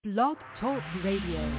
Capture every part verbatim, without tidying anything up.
Blog Talk Radio.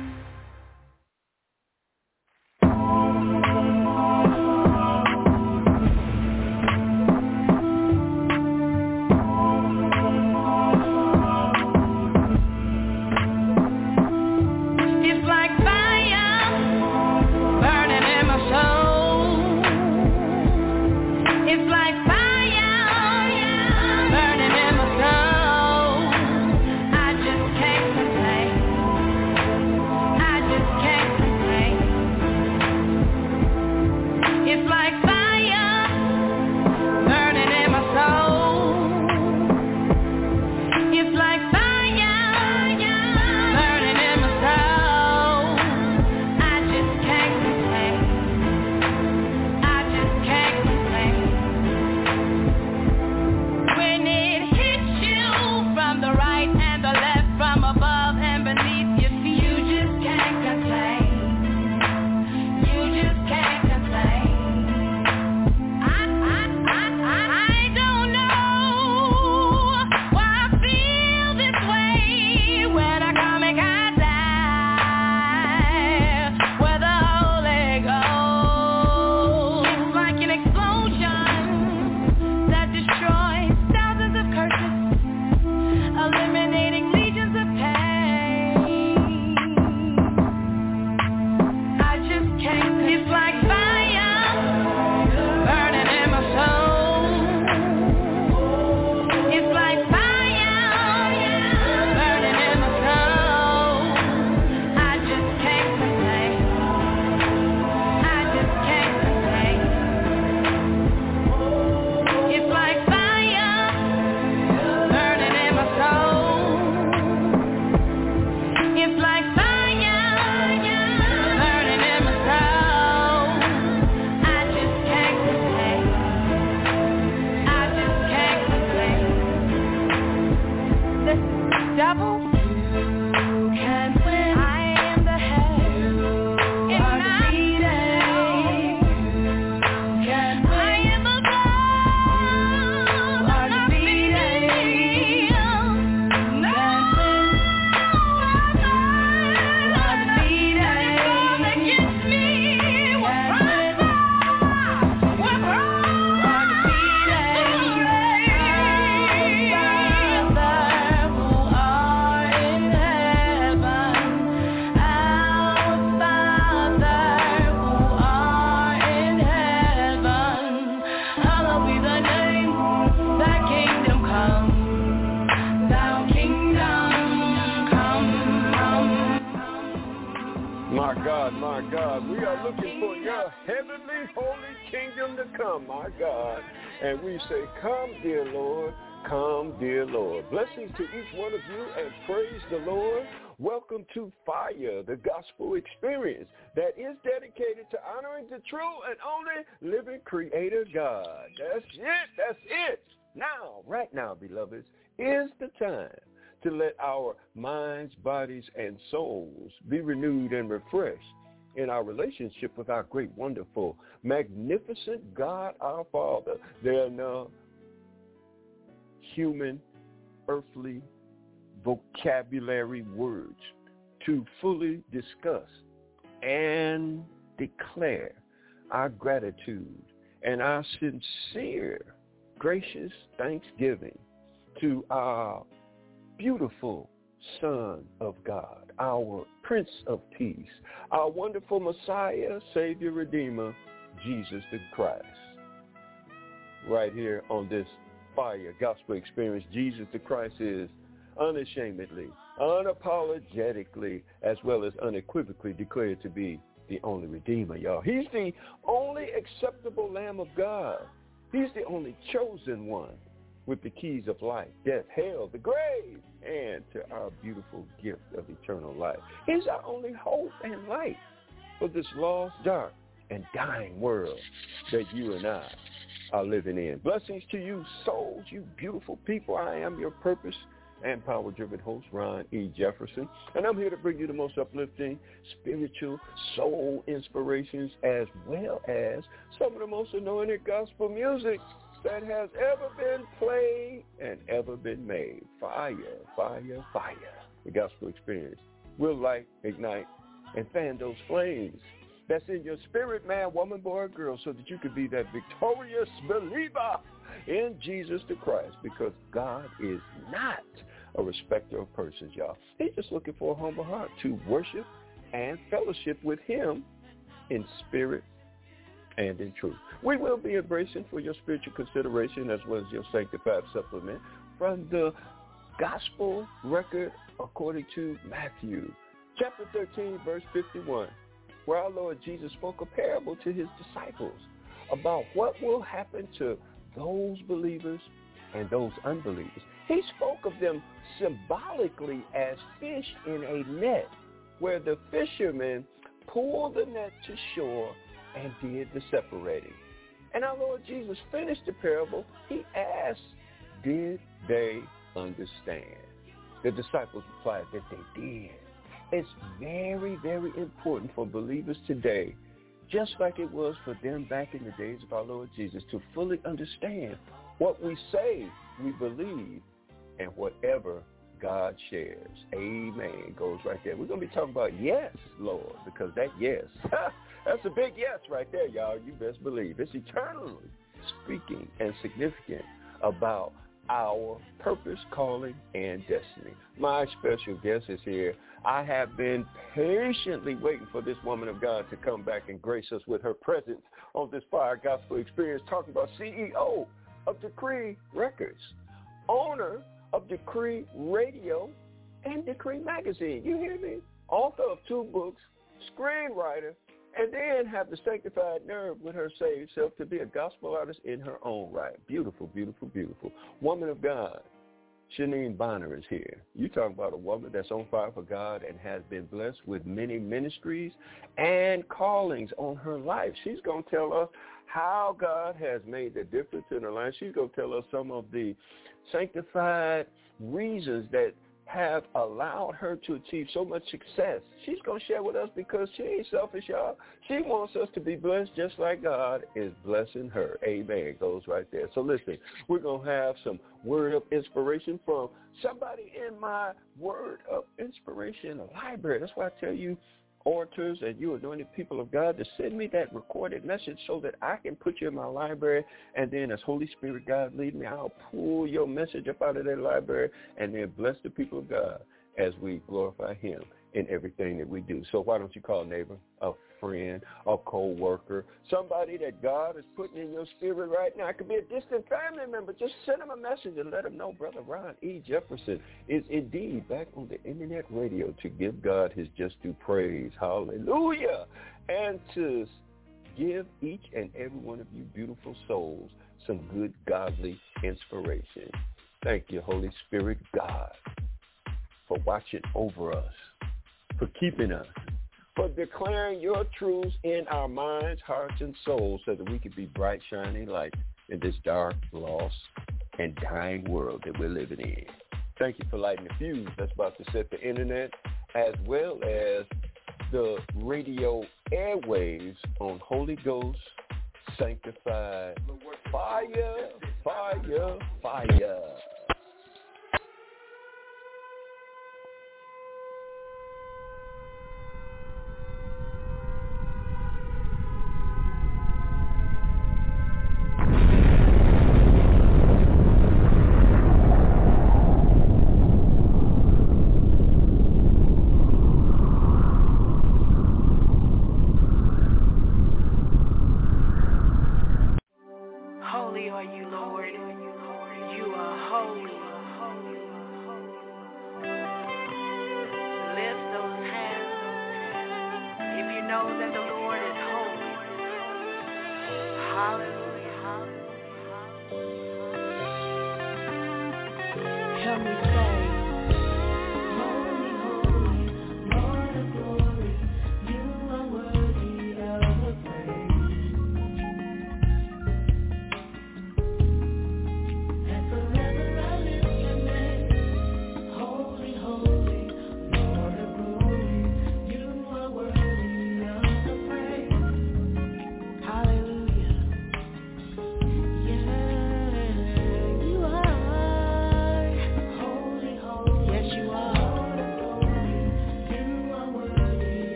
And we say, come, dear Lord, come, dear Lord. Blessings to each one of you and praise the Lord. Welcome to Fire, the gospel experience that is dedicated to honoring the true and only living creator God. That's it. That's it. Now, right now, beloveds, is the time to let our minds, bodies, and souls be renewed and refreshed in our relationship with our great, wonderful, magnificent God, our Father. There are no human, earthly vocabulary words to fully discuss and declare our gratitude and our sincere, gracious thanksgiving to our beautiful Son of God, our Prince of Peace, our wonderful Messiah, Savior, Redeemer, Jesus the Christ. Right here on this Fire Gospel Experience, Jesus the Christ is unashamedly, unapologetically, as well as unequivocally declared to be the only Redeemer, y'all. He's the only acceptable Lamb of God. He's the only chosen one with the keys of life, death, hell, the grave, and to our beautiful gift of eternal life. He's our only hope and light for this lost, dark, and dying world that you and I are living in. Blessings to you, souls, you beautiful people. I am your purpose and power-driven host, Ron E. Jefferson, and I'm here to bring you the most uplifting, spiritual, soul inspirations, as well as some of the most anointed gospel music that has ever been played and ever been made. Fire, fire, fire. the gospel experience will light, ignite, and fan those flames that's in your spirit, man, woman, boy, or girl, so that you can be that victorious believer in Jesus the Christ, because God is not a respecter of persons, y'all. He's just looking for a humble heart to worship and fellowship with him in spirit and in truth. We will be embracing for your spiritual consideration as well as your sanctified supplement from the gospel record according to Matthew, chapter thirteen, verse fifty-one, where our Lord Jesus spoke a parable to his disciples about what will happen to those believers and those unbelievers. He spoke of them symbolically as fish in a net, where the fishermen pulled the net to shore and did the separating. And our Lord Jesus finished the parable. He asked, did they understand? The disciples replied that they did. It's very, very important for believers today, just like it was for them back in the days of our Lord Jesus, to fully understand what we say we believe and whatever God shares. Amen. Goes right there. We're going to be talking about yes, Lord, because that yes, that's a big yes right there, y'all. You best believe. It's eternally speaking and significant about our purpose, calling, and destiny. My special guest is here. I have been patiently waiting for this woman of God to come back and grace us with her presence on this Fire Gospel Experience, talking about C E O of Decree Records, owner of Decree Radio and Decree Magazine. You hear me? Author of two books, screenwriter, and then have the sanctified nerve with her saved self to be a gospel artist in her own right. Beautiful, beautiful, beautiful. Woman of God, Shanine Bonner is here. You talk about a woman that's on fire for God and has been blessed with many ministries and callings on her life. She's going to tell us how God has made the difference in her life. She's going to tell us some of the sanctified reasons that have allowed her to achieve so much success. She's going to share with us because she ain't selfish, y'all. She wants us to be blessed just like God is blessing her. Amen. Goes right there. So listen, we're going to have some word of inspiration from somebody in my word of inspiration library. That's why I tell you, orators and you anointed people of God, to send me that recorded message so that I can put you in my library, and then as Holy Spirit God lead me, I'll pull your message up out of that library and then bless the people of God as we glorify him in everything that we do. So why don't you call a neighbor, a friend, a co-worker, somebody that God is putting in your spirit right now. It could be a distant family member. Just send them a message and let them know Brother Ron E. Jefferson is indeed back on the internet radio to give God his just due praise. Hallelujah. And to give each and every one of you beautiful souls some good godly inspiration. Thank you, Holy Spirit God, for watching over us, for keeping us, for declaring your truths in our minds, hearts, and souls so that we can be bright, shining light in this dark, lost, and dying world that we're living in. Thank you for lighting the fuse that's about to set the internet, as well as the radio airwaves on Holy Ghost sanctified fire, fire, fire.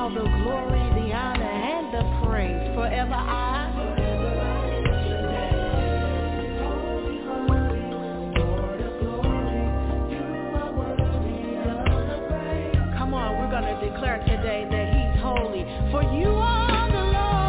all the glory, the honor, and the praise. Forever I Come on, we're going to declare today that he's holy. For you are the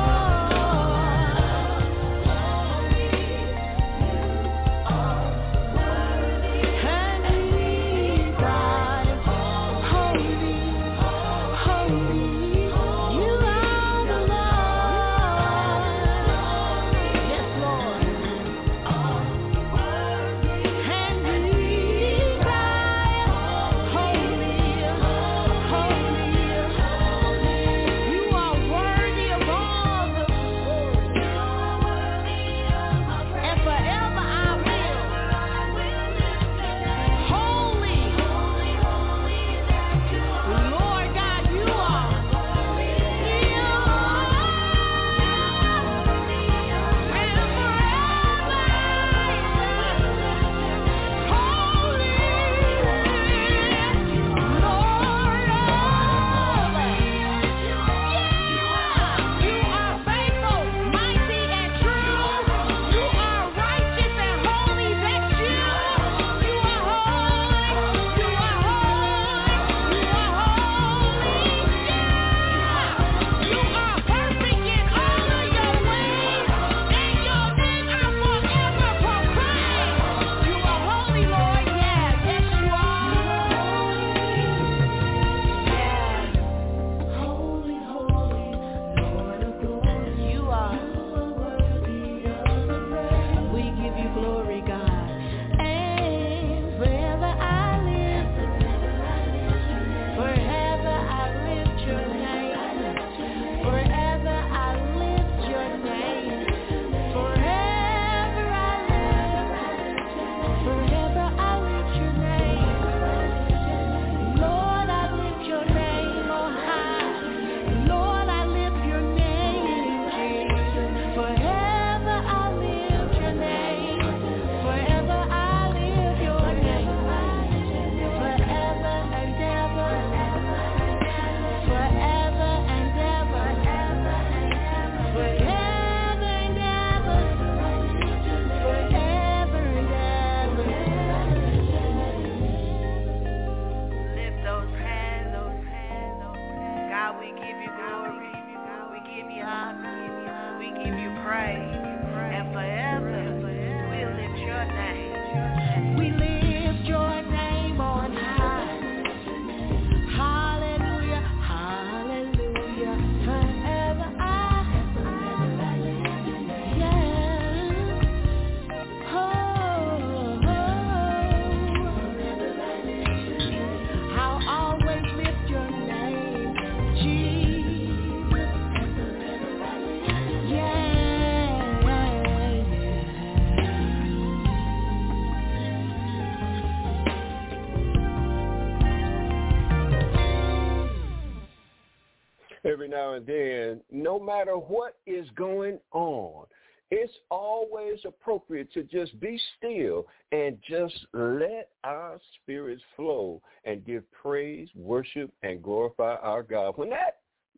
every now and then, no matter what is going on, it's always appropriate to just be still and just let our spirits flow and give praise, worship, and glorify our God. When that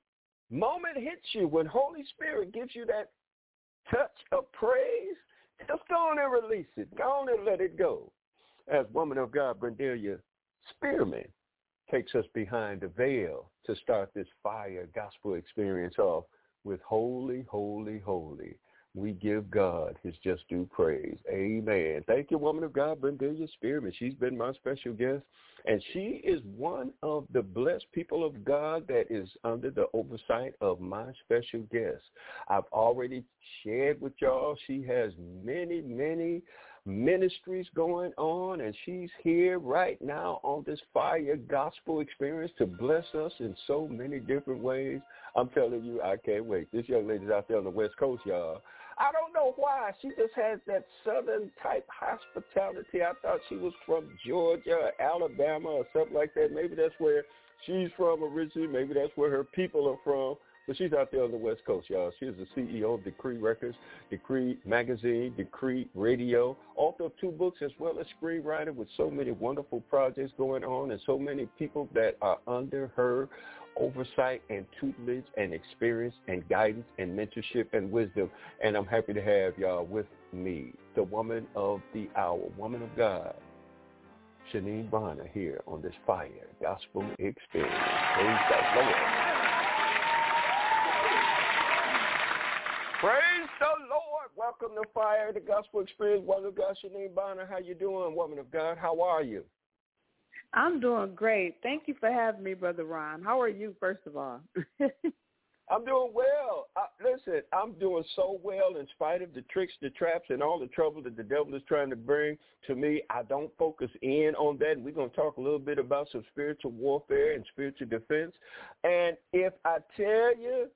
moment hits you, when Holy Spirit gives you that touch of praise, just go on and release it. Go on and let it go. As woman of God, Brendelia Spearman takes us behind the veil to start this fire gospel experience off with holy, holy, holy. We give God his just due praise. Amen. Thank you, woman of God, Brendelia Spearman. She's been my special guest, and she is one of the blessed people of God that is under the oversight of my special guest. I've already shared with y'all, she has many, many ministries going on, and she's here right now on this fire gospel experience to bless us in so many different ways. I'm telling you, I can't wait. This young lady's out there on the West Coast, y'all. I don't know why. She just has that southern type hospitality. I thought she was from Georgia or Alabama or something like that. Maybe that's where she's from originally. Maybe that's where her people are from. But she's out there on the West Coast, y'all. She is the C E O of Decree Records, Decree Magazine, Decree Radio, author of two books, as well as screenwriter with so many wonderful projects going on and so many people that are under her oversight and tutelage and experience and guidance and mentorship and wisdom. And I'm happy to have y'all with me, the woman of the hour, woman of God, Shanine Bonner, here on this Fire Gospel Experience. Praise the Lord. Praise the Lord. Welcome to Fire, the Gospel Experience. Woman of God, Shanine Bonner, how you doing, woman of God? How are you? I'm doing great. Thank you for having me, Brother Ron. How are you, first of all? I'm doing well. Uh, listen, I'm doing so well in spite of the tricks, the traps, and all the trouble that the devil is trying to bring to me. I don't focus in on that. And we're going to talk a little bit about some spiritual warfare and spiritual defense. And if I tell you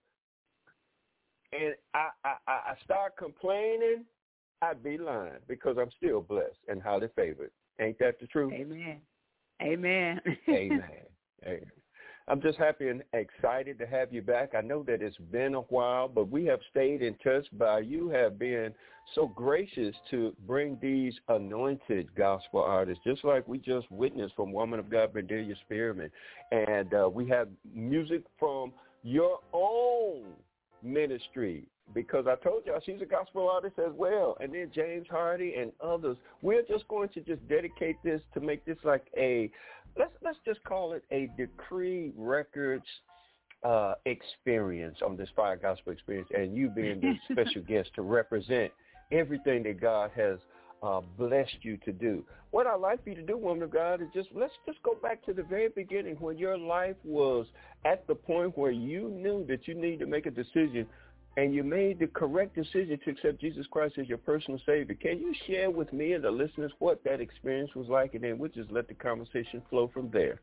and I, I, I start complaining, I'd be lying, because I'm still blessed and highly favored. Ain't that the truth? Amen. Amen. Amen. Amen. I'm just happy and excited to have you back. I know that it's been a while, but we have stayed in touch by you have been so gracious to bring these anointed gospel artists, just like we just witnessed from Woman of God, Bedelia Spearman. And uh, we have music from your own ministry, because I told y'all she's a gospel artist as well. And then James Hardy and others. We're just going to just dedicate this to make this like a, let's let's just call it a Decree Records uh, experience on this Fire Gospel Experience, and you being the special guest to represent everything that God has uh, blessed you to do. What I'd like for you to do, woman of God, is just let's just go back to the very beginning when your life was at the point where you knew that you needed to make a decision, and you made the correct decision to accept Jesus Christ as your personal Savior. Can you share with me and the listeners what that experience was like, and then we'll just let the conversation flow from there?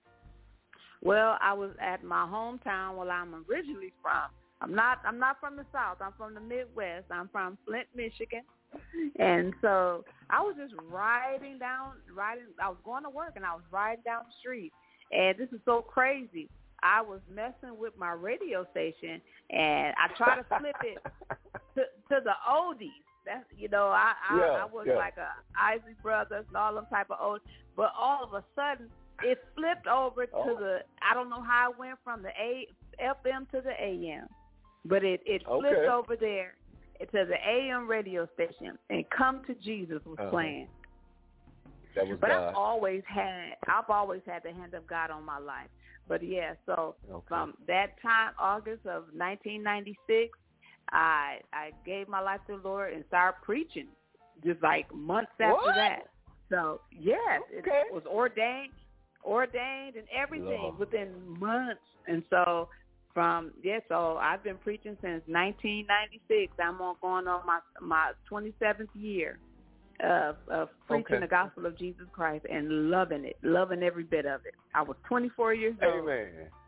Well, I was at my hometown where I'm originally from. I'm not I'm not from the South. I'm from the Midwest. I'm from Flint, Michigan. And so I was just riding down, riding. I was going to work, and I was riding down the street. And this is so crazy. I was messing with my radio station, and I tried to flip it to, to the oldies. That's, you know, I I, yeah, I was yeah. like a Isley Brothers and all them type of old. But all of a sudden, it flipped over to oh. the. I don't know how it went from the A F M to the A M, but it it flipped okay. over there to the A M radio station, and Come to Jesus was uh-huh. playing. That was but God. I've always had I've always had the hand of God on my life. But yeah, so okay. from that time, August of nineteen ninety-six, I I gave my life to the Lord and started preaching, just like months after what? that. So yes, okay. it was ordained, ordained and everything Lord. within months. And so from yeah, so I've been preaching since nineteen ninety-six. I'm on going on my my twenty-seventh year of, of preaching okay. the gospel of Jesus Christ and loving it, loving every bit of it. I was twenty-four years old. Amen.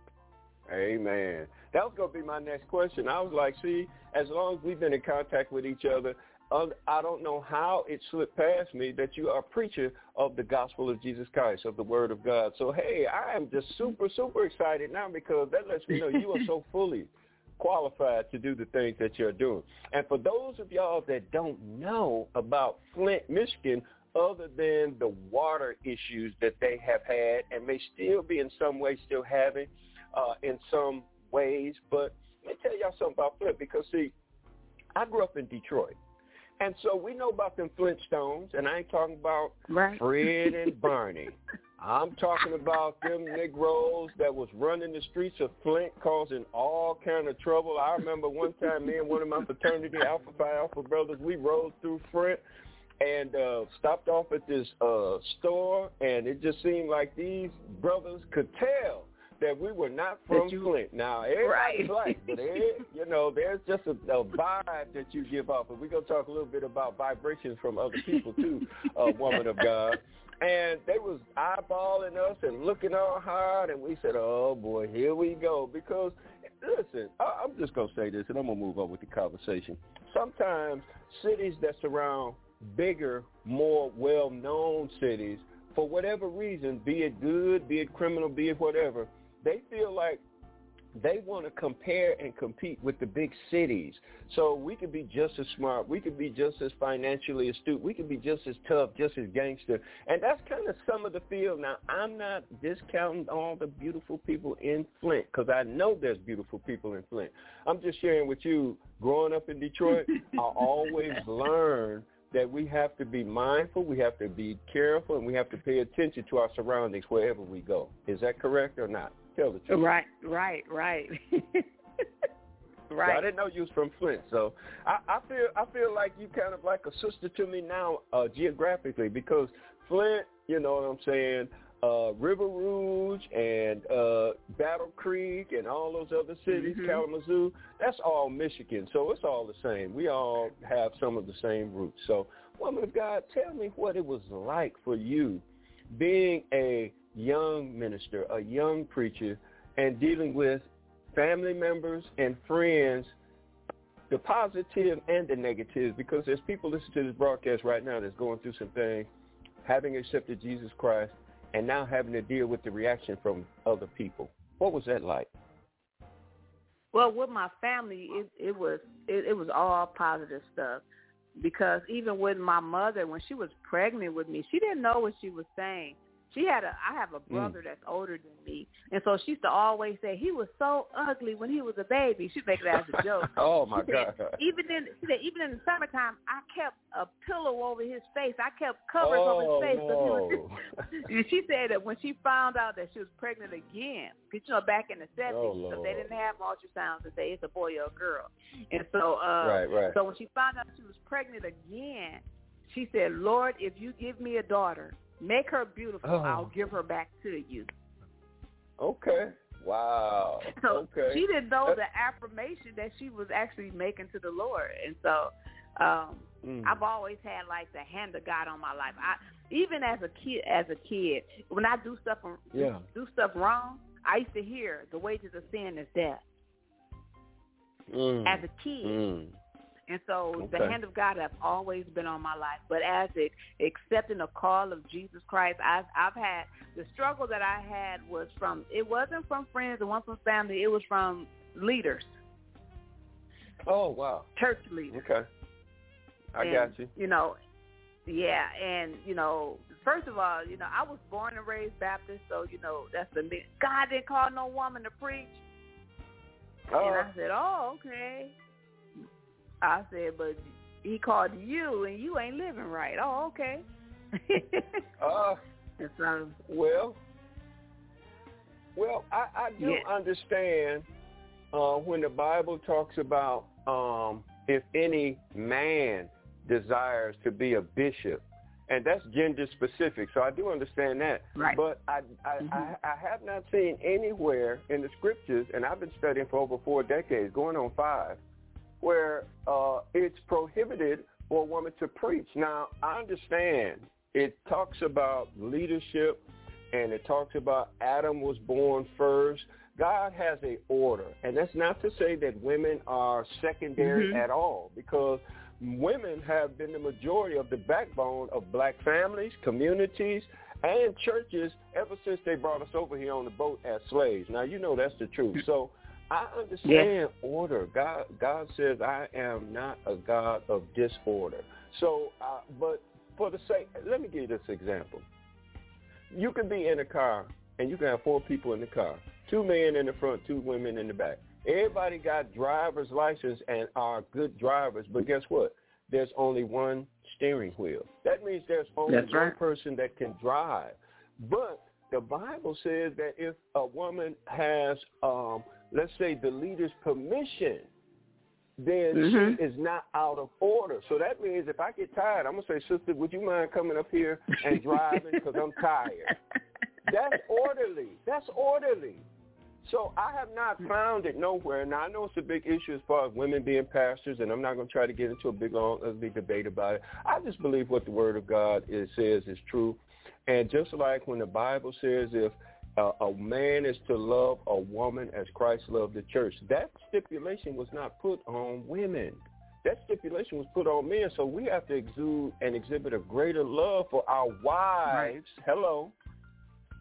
Amen. That was going to be my next question. I was like, see, as long as we've been in contact with each other, I don't know how it slipped past me that you are a preacher of the gospel of Jesus Christ, of the word of God. So, hey, I am just super, super excited now, because that lets me know you are so fully qualified to do the things that you're doing. And for those of y'all that don't know about Flint, Michigan, other than the water issues that they have had and may still be in some way still having uh, in some ways, but let me tell y'all something about Flint, because, see, I grew up in Detroit. And so we know about them Flintstones, and I ain't talking about right. Fred and Barney. I'm talking about them Negroes that was running the streets of Flint causing all kind of trouble. I remember one time me and one of my fraternity Alpha Phi Alpha brothers, we rode through Flint and uh, stopped off at this uh, store, and it just seemed like these brothers could tell that we were not from you, Flint. Now, everybody's right. black, but it, you know, there's just a, a vibe that you give off. And we're going to talk a little bit about vibrations from other people, too, uh, woman of God. And they was eyeballing us and looking all hard, and we said, oh, boy, here we go. Because, listen, I, I'm just going to say this, and I'm going to move on with the conversation. Sometimes cities that surround bigger, more well-known cities, for whatever reason, be it good, be it criminal, be it whatever, they feel like they want to compare and compete with the big cities. So we could be just as smart. We could be just as financially astute. We could be just as tough, just as gangster. And that's kind of some of the feel. Now, I'm not discounting all the beautiful people in Flint because I know there's beautiful people in Flint. I'm just sharing with you, growing up in Detroit, I always learned that we have to be mindful, we have to be careful, and we have to pay attention to our surroundings wherever we go. Is that correct or not? Tell the truth. Right, right, right. Right. I didn't know you was from Flint, so I, I feel I feel like you kind of like a sister to me now uh, geographically, because Flint, you know what I'm saying, uh, River Rouge and uh, Battle Creek and all those other cities, mm-hmm. Kalamazoo, that's all Michigan, so it's all the same. We all have some of the same roots. So, woman of God, tell me what it was like for you being a young minister, a young preacher, and dealing with family members and friends, the positive and the negative, because there's people listening to this broadcast right now that's going through some things, having accepted Jesus Christ, and now having to deal with the reaction from other people. What was that like? Well, with my family, it, it was it, it was all positive stuff, because even with my mother, when she was pregnant with me, she didn't know what she was saying. She had a, I have a brother mm. that's older than me, and so she used to always say, he was so ugly when he was a baby. She'd make it as a joke. Oh, my she God. Said, even in, she said, even in the summertime, I kept a pillow over his face. I kept covers oh, over his face. No. He was and she said that when she found out that she was pregnant again, because, you know, back in the seventies, oh, so they didn't have ultrasounds to say it's a boy or a girl. And so, uh, right, right. so when she found out she was pregnant again, she said, Lord, if you give me a daughter, make her beautiful. Oh. I'll give her back to you. Okay. Wow. So okay. she didn't know the affirmation that she was actually making to the Lord. And so um, mm. I've always had, like, the hand of God on my life. I, even as a kid, as a kid, when I do stuff, yeah. do stuff wrong, I used to hear the wages of sin is death. Mm. As a kid. Mm. And so okay. the hand of God has always been on my life. But as it accepting the call of Jesus Christ, I've, I've had the struggle that I had was from, it wasn't from friends, it wasn't from family, it was from leaders. Oh, wow. Church leaders. Okay. I and, got you. You know, yeah. And, you know, first of all, you know, I was born and raised Baptist, so, you know, that's the, God didn't call no woman to preach. Oh. And I said, oh, okay. I said, but he called you, and you ain't living right. Oh, okay. uh, so, well, well, I, I do yeah. understand uh, when the Bible talks about um, if any man desires to be a bishop, and that's gender specific. So I do understand that. Right. But I, I, mm-hmm. I, I have not seen anywhere in the scriptures, and I've been studying for over four decades, going on five, where uh, it's prohibited for a woman to preach. Now, I understand it talks about leadership, and it talks about Adam was born first. God has an order, and that's not to say that women are secondary mm-hmm. at all, because women have been the majority of the backbone of black families, communities, and churches ever since they brought us over here on the boat as slaves. Now, you know that's the truth. So I understand yeah. order. God God says, I am not a God of disorder. So, uh, but for the sake, let me give you this example. You can be in a car, and you can have four people in the car, two men in the front, two women in the back. Everybody got driver's license and are good drivers, but guess what? There's only one steering wheel. That means there's only That's one right. person that can drive. But the Bible says that if a woman has um, let's say the leader's permission, then mm-hmm. she is not out of order. So that means if I get tired, I'm going to say, sister, would you mind coming up here and driving because I'm tired? That's orderly. That's orderly. So I have not found it nowhere. Now, I know it's a big issue as far as women being pastors, and I'm not going to try to get into a big, long, a big debate about it. I just believe what the Word of God is, says is true. And just like when the Bible says if Uh, a man is to love a woman as Christ loved the church. That stipulation was not put on women. That stipulation was put on men. So we have to exude and exhibit a greater love for our wives. Right. Hello.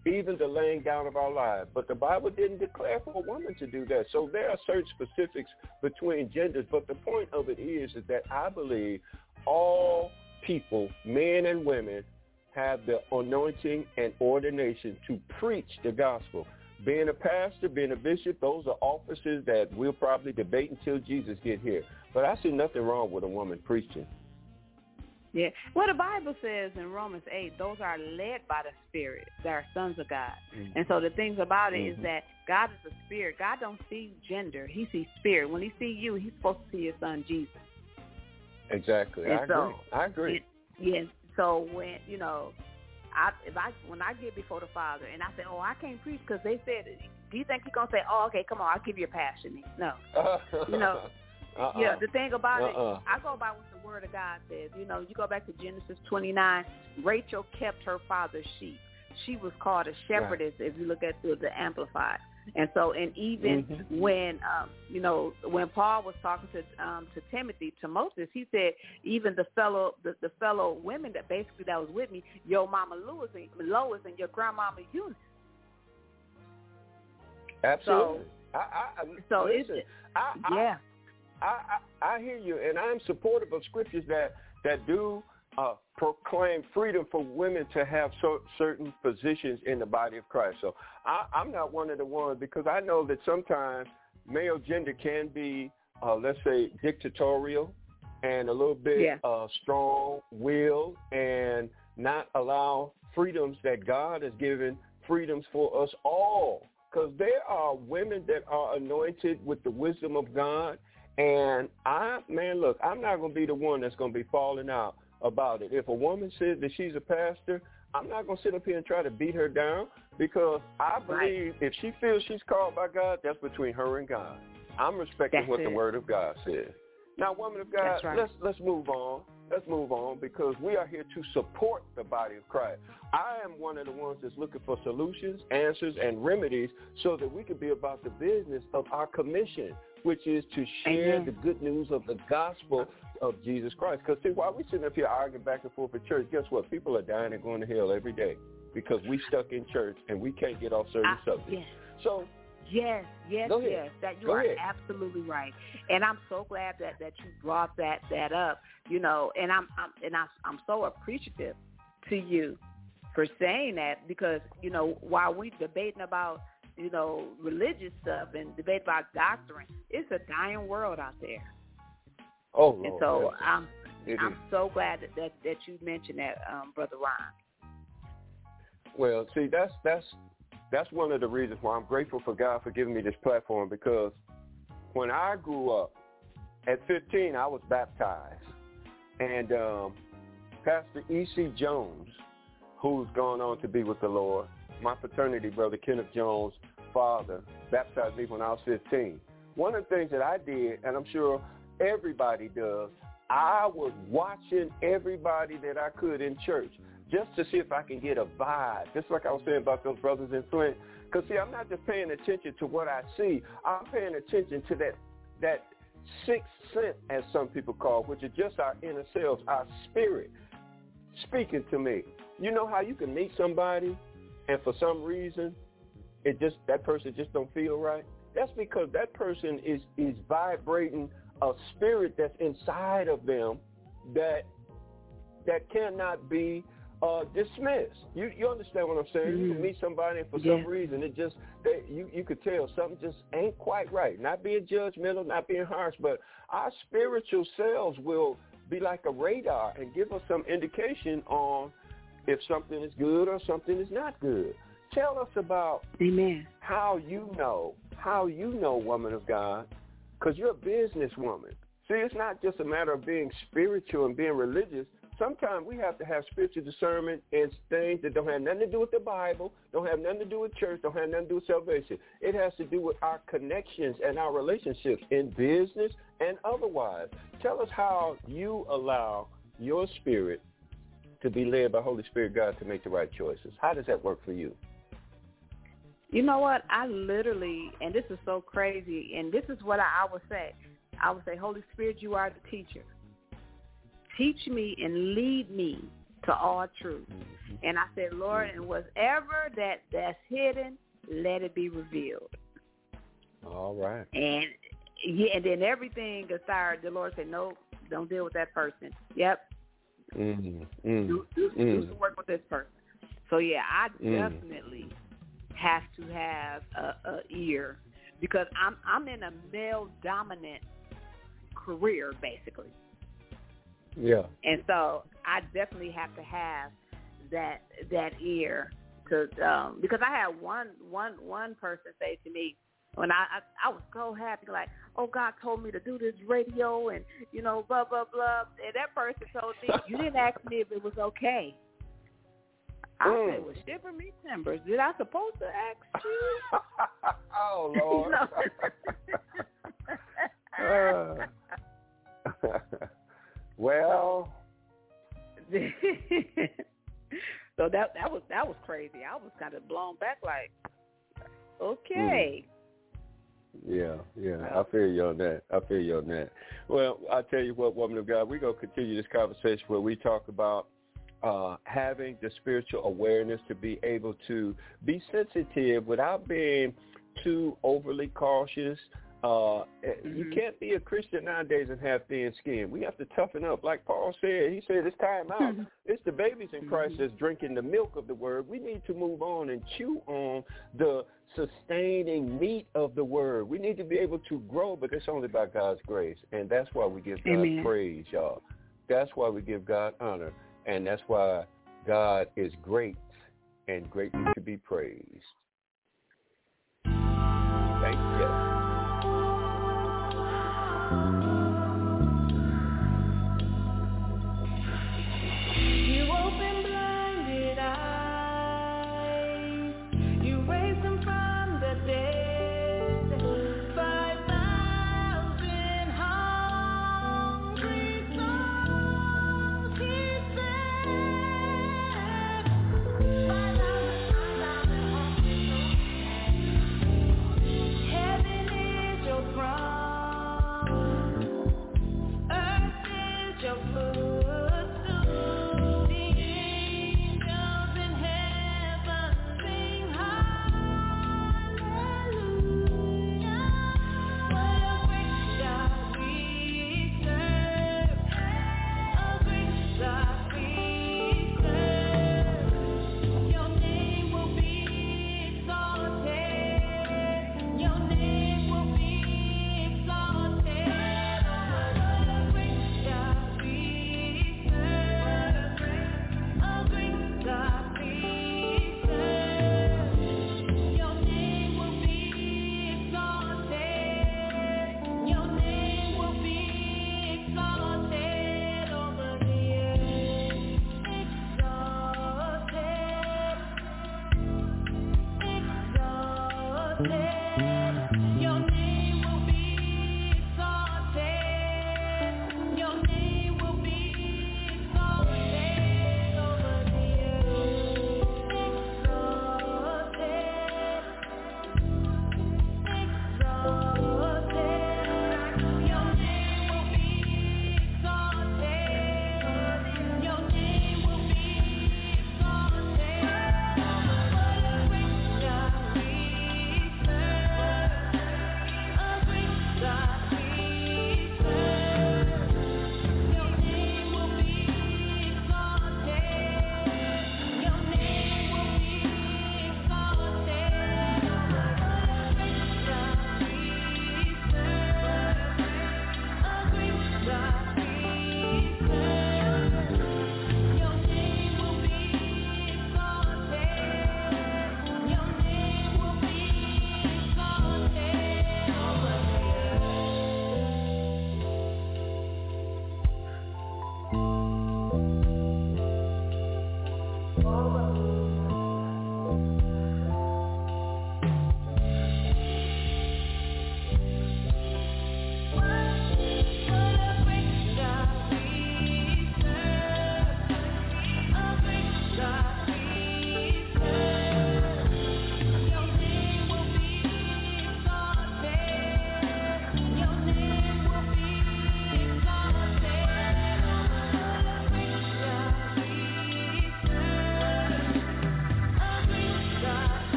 even the laying down of our lives. But the Bible didn't declare for a woman to do that. So there are certain specifics between genders. But the point of it is, is that I believe all people, men and women, have the anointing and ordination to preach the gospel. Being a pastor, being a bishop, those are offices that we'll probably debate until Jesus get here. But I see nothing wrong with a woman preaching. Yeah. Well, the Bible says in Romans eight, those are led by the Spirit. They are sons of God. Mm-hmm. And so the things about it mm-hmm. is that God is a spirit. God don't see gender. He sees spirit. When he sees you, he's supposed to see his son, Jesus. Exactly. And I so, agree. I agree. It, yeah. So when, you know, I, if I when I get before the Father and I say, oh, I can't preach because they said, do you think he's going to say, oh, okay, come on, I'll give you a passion? No. you know, uh-uh. yeah, the thing about uh-uh. it, I go by what the Word of God says. You know, you go back to Genesis twenty-nine, Rachel kept her father's sheep. She was called a shepherdess right. if you look at the, the Amplified. And so, and even mm-hmm. when, um, you know, when Paul was talking to um, to Timothy, to Moses, he said, even the fellow the, the fellow women that basically that was with me, your mama Lois and, Lois and your grandmama Eunice. Absolutely. So, I, I, so listen, it's, I, yeah. I, I, I hear you, and I'm supportive of scriptures that, that do uh, proclaim freedom for women to have so, certain positions in the body of Christ. So I, I'm not one of the ones, because I know that sometimes male gender can be, uh, let's say, dictatorial and a little bit yeah. uh, strong-willed and not allow freedoms that God has given, freedoms for us all. Because there are women that are anointed with the wisdom of God. And I, man, look, I'm not going to be the one that's going to be falling out about it. If a woman says that she's a pastor, I'm not going to sit up here and try to beat her down, because I believe right. if she feels she's called by God, that's between her and God. I'm respecting that's what it. the Word of God says. Now, woman of God, right. let's let's move on. Let's move on, because we are here to support the body of Christ. I am one of the ones that's looking for solutions, answers, and remedies so that we can be about the business of our commission, which is to share Amen. the good news of the gospel of Jesus Christ. Because, see, while we're sitting up here arguing back and forth at church, guess what? People are dying and going to hell every day because we stuck in church and we can't get off certain I, subjects. Yes. So, yes, yes, go yes. ahead. That you go are ahead. absolutely right, and I'm so glad that, that you brought that that up. You know, and I'm, I'm and I, I'm so appreciative to you for saying that, because you know, while we debating about, you know, religious stuff and debate about doctrine, it's a dying world out there. Oh, Lord, and so yes. I'm It I'm is. so glad that, that, that you mentioned that, um, Brother Ron. Well, see, that's that's that's one of the reasons why I'm grateful for God for giving me this platform, because when I grew up at fifteen, I was baptized, and um, Pastor E C Jones, who's gone on to be with the Lord, my fraternity brother Kenneth Jones' father, baptized me when I was fifteen. One of the things that I did, and I'm sure everybody does, I was watching everybody that I could in church just to see if I can get a vibe, just like I was saying about those brothers in Flint. Because, see, I'm not just paying attention to what I see. I'm paying attention to that that sixth sense, as some people call it, which is just our inner selves, our spirit speaking to me. You know how you can meet somebody and for some reason it just that person just don't feel right? That's because that person is, is vibrating a spirit that's inside of them that that cannot be uh, dismissed. You you understand what I'm saying? Mm-hmm. You can meet somebody and for yeah. some reason it just they, you you could tell something just ain't quite right. Not being judgmental, not being harsh, but our spiritual selves will be like a radar and give us some indication on if something is good or something is not good. Tell us about Amen. how you know, how you know, woman of God, because you're a businesswoman. See, it's not just a matter of being spiritual and being religious. Sometimes we have to have spiritual discernment in things that don't have nothing to do with the Bible, don't have nothing to do with church, don't have nothing to do with salvation. It has to do with our connections and our relationships in business and otherwise. Tell us how you allow your spirit to be led by Holy Spirit God to make the right choices. How does that work for you? You know what? I literally, and this is so crazy, and this is what I, I would say. I would say, Holy Spirit, you are the teacher. Teach me and lead me to all truth. Mm-hmm. And I said, Lord, and whatever that, that's hidden, let it be revealed. All right. And yeah, and then everything started, the Lord said, no, don't deal with that person. Yep. Mm, mm, do, do, mm. do some work with this person. So, yeah, I Mm. definitely have to have a, a ear because I'm I'm in a male-dominant career, basically. Yeah. And so I definitely have to have that that ear to um, because I had one one one person say to me when I, I I was so happy, like, oh, God told me to do this radio and, you know, blah, blah, blah. And that person told me, you didn't ask me if it was okay. I mm. said, well, shiver me timbers. Did I supposed to ask you? Oh, Lord. uh. Well. So that that was that was crazy. I was kind of blown back like, okay. Mm. Yeah, yeah, I feel you on that. I feel you on that. Well, I tell you what, woman of God, we're going to continue this conversation where we talk about uh, having the spiritual awareness to be able to be sensitive without being too overly cautious. Uh, mm-hmm. You can't be a Christian nowadays and have thin skin. We have to toughen up. Like Paul said, he said it's time out. Mm-hmm. It's the babies in Christ mm-hmm. that's drinking the milk of the word. We need to move on and chew on the sustaining meat of the word. We need to be able to grow, but it's only by God's grace. And that's why we give God Amen. Praise, y'all. That's why we give God honor. And that's why God is great and greatly to be praised. Thank you. You open blinded eyes, you raised them from the dead, five thousand hungry souls he fed, five thousand hungry souls. Heaven is your throne.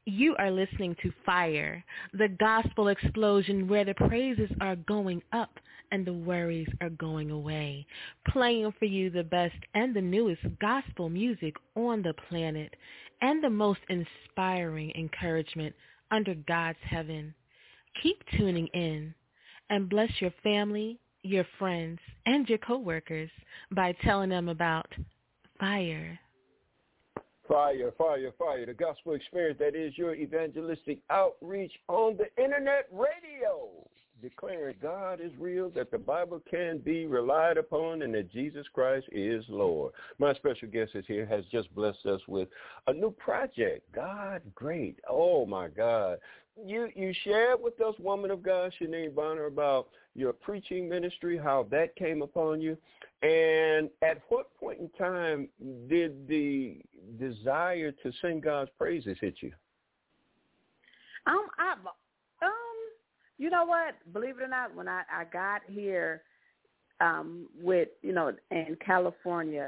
You are listening to Fire, the gospel explosion where the praises are going up and the worries are going away. Playing for you the best and the newest gospel music on the planet and the most inspiring encouragement under God's heaven. Keep tuning in and bless your family, your friends, and your coworkers by telling them about Fire. Fire, fire, fire, the gospel experience that is your evangelistic outreach on the internet radio, declaring God is real, that the Bible can be relied upon, and that Jesus Christ is Lord. My special guest is here, has just blessed us with a new project, God Great. Oh, my God. You you shared with us, woman of God, Shanae Bonner, about your preaching ministry, how that came upon you. And at what point in time did the desire to sing God's praises hit you? Um, I, um, you know what? Believe it or not, when I, I got here, um, with you know in California,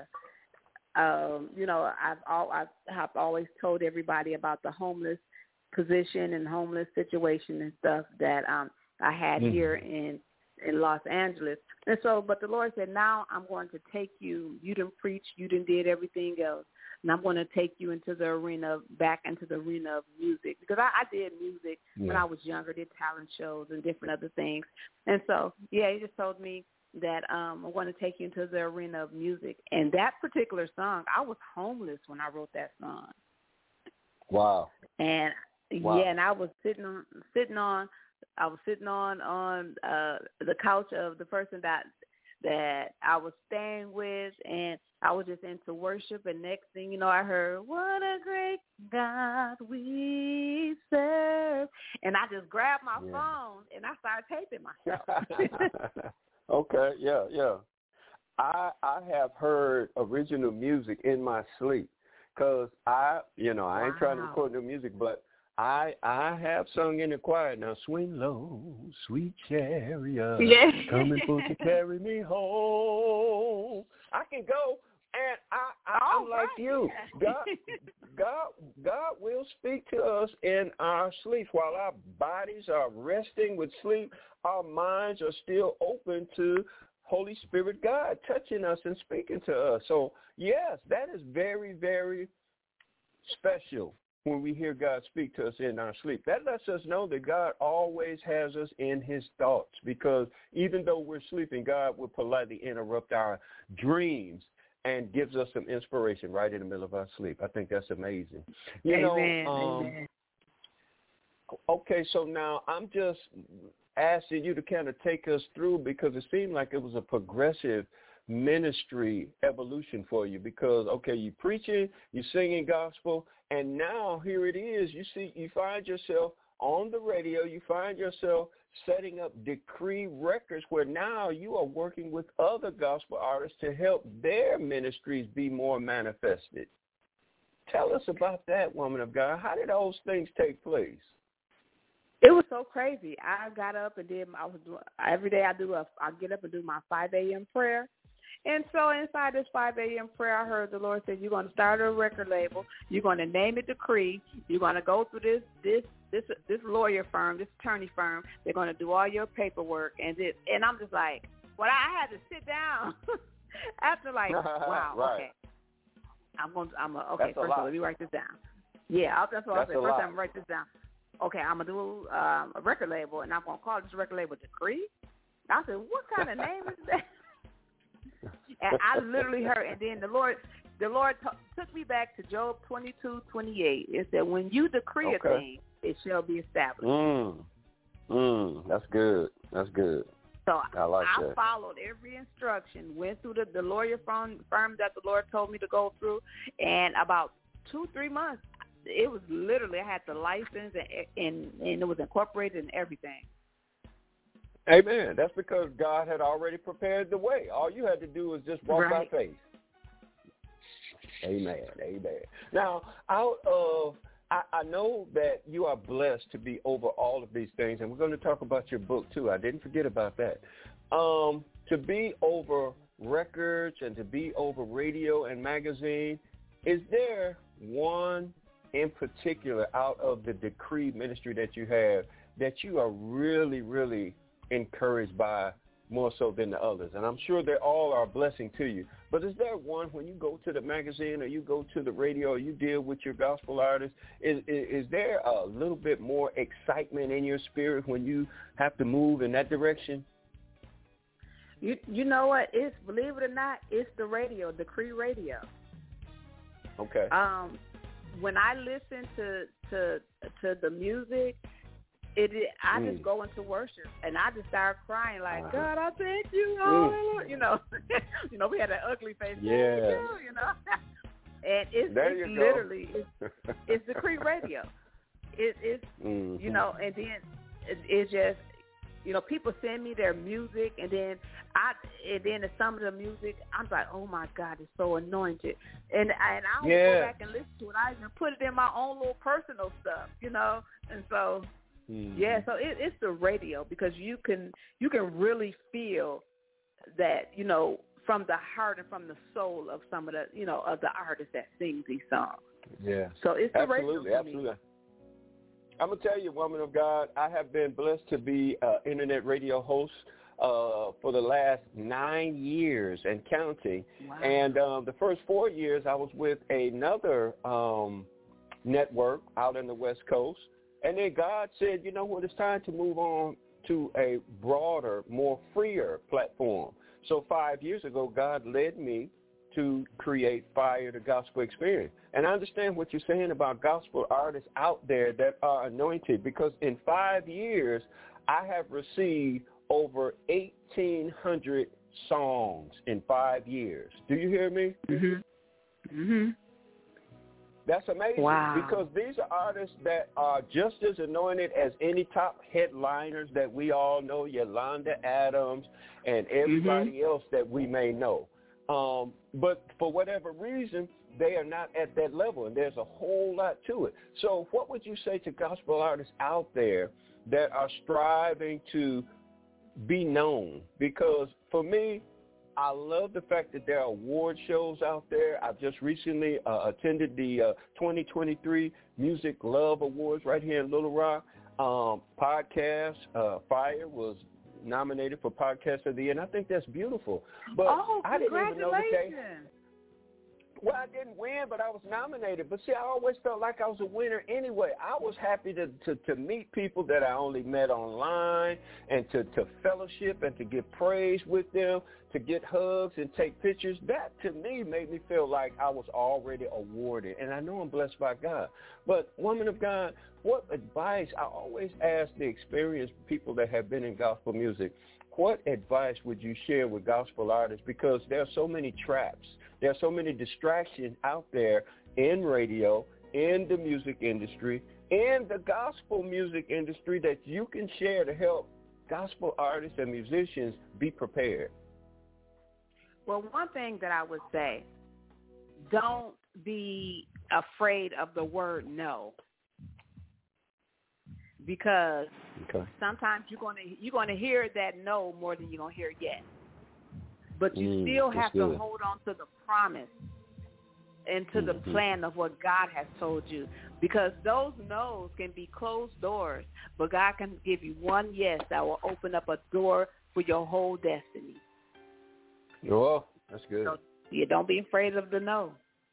um, you know I've all I've, I've always told everybody about the homeless position and homeless situation and stuff that um I had mm-hmm. here in. in Los Angeles. And so, but the Lord said, now I'm going to take you, you didn't preach, you didn't did everything else, and I'm going to take you into the arena, back into the arena of music. Because I, I did music yeah. when I was younger, did talent shows and different other things. And so, yeah, he just told me that um, I'm going to take you into the arena of music. And that particular song, I was homeless when I wrote that song. Wow. And, wow. yeah, and I was sitting on, sitting on, I was sitting on on uh, the couch of the person that that I was staying with, and I was just into worship. And next thing you know, I heard, "What a great God we serve!" And I just grabbed my yeah. phone and I started taping myself. Okay, yeah, yeah. I I have heard original music in my sleep because I, you know, I ain't wow. trying to record new music, but I I have sung in the choir. Now, swing low, sweet chariot, yeah. coming for to carry me home. I can go, and I, I I'm right. like you. God, God, God will speak to us in our sleep. While our bodies are resting with sleep, our minds are still open to Holy Spirit God touching us and speaking to us. So, yes, that is very, very special. When we hear God speak to us in our sleep, that lets us know that God always has us in his thoughts, because even though we're sleeping, God will politely interrupt our dreams and gives us some inspiration right in the middle of our sleep. I think that's amazing. You Amen. know, um, Amen. Okay, so now I'm just asking you to kind of take us through, because it seemed like it was a progressive ministry evolution for you, because, okay, you preaching, you singing gospel, and now here it is. You see, you find yourself on the radio. You find yourself setting up Decree Records, where now you are working with other gospel artists to help their ministries be more manifested. Tell us about that, woman of God. How did those things take place? It was so crazy. I got up and did. I was every day. I do a. I get up and do my five a.m. prayer. And so inside this five a.m. prayer, I heard the Lord say, you're going to start a record label. You're going to name it Decree. You're going to go through this this this this lawyer firm, this attorney firm. They're going to do all your paperwork. And this, and I'm just like, well, I had to sit down after like, wow, right. okay. I'm going to, I'm a, okay, That's first of all, let me write this down. Yeah, I'll, that's what I said. First, I'm going to write this down. Okay, I'm going to do um, a record label, and I'm going to call this record label Decree. I said, what kind of name is that? And I literally heard, and then the Lord, the Lord t- took me back to Job twenty-two twenty-eight. It said, when you decree okay. a thing, it shall be established. Mm. Mm. That's good. That's good. So I like I that. followed every instruction, went through the, the lawyer firm, firm that the Lord told me to go through, and about two, three months, it was literally, I had the license, and, and, and it was incorporated and everything. Amen. That's because God had already prepared the way. All you had to do was just walk right. by faith. Amen. Amen. Now, out of, I, I know that you are blessed to be over all of these things, and we're going to talk about your book, too. I didn't forget about that. Um, to be over records and to be over radio and magazine, is there one in particular out of the Decree ministry that you have that you are really, really encouraged by more so than the others? And I'm sure they all are a blessing to you. But is there one when you go to the magazine or you go to the radio or you deal with your gospel artists, is, is, is there a little bit more excitement in your spirit when you have to move in that direction? You you know what? It's, believe it or not, it's the radio, Decree Radio. Okay. Um, when I listen to to to the music, it, it I mm. just go into worship and I just start crying like, uh-huh. God, I thank you, hallelujah. Mm. You know, you know, we had an ugly face. Yeah. You, you know, and it's, there it's you literally it's, it's Decree Radio. It, it's mm-hmm. you know, and then it, it's just. You know, people send me their music, and then I, and then some of the music, I'm like, oh my God, it's so anointed, and and I don't yeah. go back and listen to it. I even put it in my own little personal stuff, you know, and so mm-hmm. yeah, so it, it's the radio because you can you can really feel that, you know, from the heart and from the soul of some of the, you know, of the artists that sing these songs. Yeah. So it's the absolutely, radio. Absolutely, absolutely. I'm going to tell you, woman of God, I have been blessed to be an internet radio host uh, for the last nine years and counting. Wow. And um, the first four years I was with another um, network out in the West Coast. And then God said, you know what, it's time to move on to a broader, more freer platform. So five years ago, God led me to create Fire the Gospel Experience. And I understand what you're saying about gospel artists out there that are anointed, because in five years, I have received over eighteen hundred songs in five years. Do you hear me? Mm-hmm. Mm-hmm. That's amazing. Wow. Because these are artists that are just as anointed as any top headliners that we all know, Yolanda Adams and everybody mm-hmm. else that we may know. Um, but for whatever reason, they are not at that level, and there's a whole lot to it. So what would you say to gospel artists out there that are striving to be known? Because for me, I love the fact that there are award shows out there. I've just recently uh, attended the uh, twenty twenty-three Music Love Awards right here in Little Rock. Um, podcast, uh, Fire was nominated for Podcast of the Year, and I think that's beautiful. But oh, I didn't even know that they, congratulations. Well, I didn't win, but I was nominated. But see, I always felt like I was a winner anyway. I was happy to, to, to meet people that I only met online and to, to fellowship and to give praise with them, to get hugs and take pictures. That, to me, made me feel like I was already awarded. And I know I'm blessed by God. But, woman of God, what advice, I always ask the experienced people that have been in gospel music, what advice would you share with gospel artists? Because there are so many traps. There are so many distractions out there in radio, in the music industry, in the gospel music industry that you can share to help gospel artists and musicians be prepared. Well, one thing that I would say, don't be afraid of the word no. Because okay. sometimes you're going to you're going to hear that no more than you're going to hear yes. But you mm, still have to good. hold on to the promise and to mm-hmm. the plan of what God has told you. Because those no's can be closed doors, but God can give you one yes that will open up a door for your whole destiny. Oh, that's good. So, yeah, don't be afraid of the no.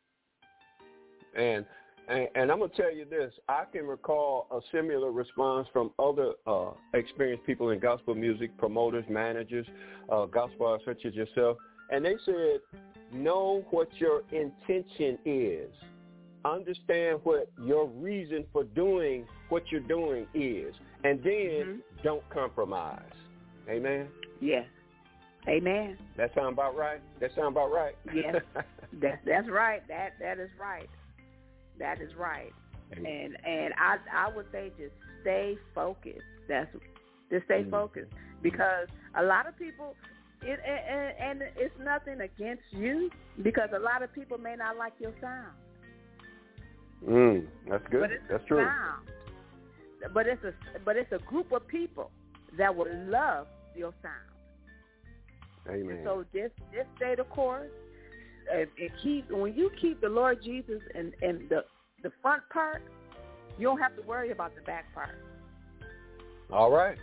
And And, and I'm going to tell you this, I can recall a similar response from other uh, experienced people in gospel music, promoters, managers, uh, gospel artists such as yourself, and they said, know what your intention is. Understand what your reason for doing what you're doing is, and then mm-hmm. don't compromise. Amen? Yes. Amen. That sound about right? That sound about right? Yes. that, that's right. That That is right. That is right, and and I I would say just stay focused. That's just stay focused, because a lot of people, it, and, and it's nothing against you, because a lot of people may not like your sound. Mm, that's good. But it's that's a true. Sound. But it's a but it's a group of people that would love your sound. Amen. And so just just stay the course. And keep when you keep the Lord Jesus and, and the the front part, you don't have to worry about the back part. All right.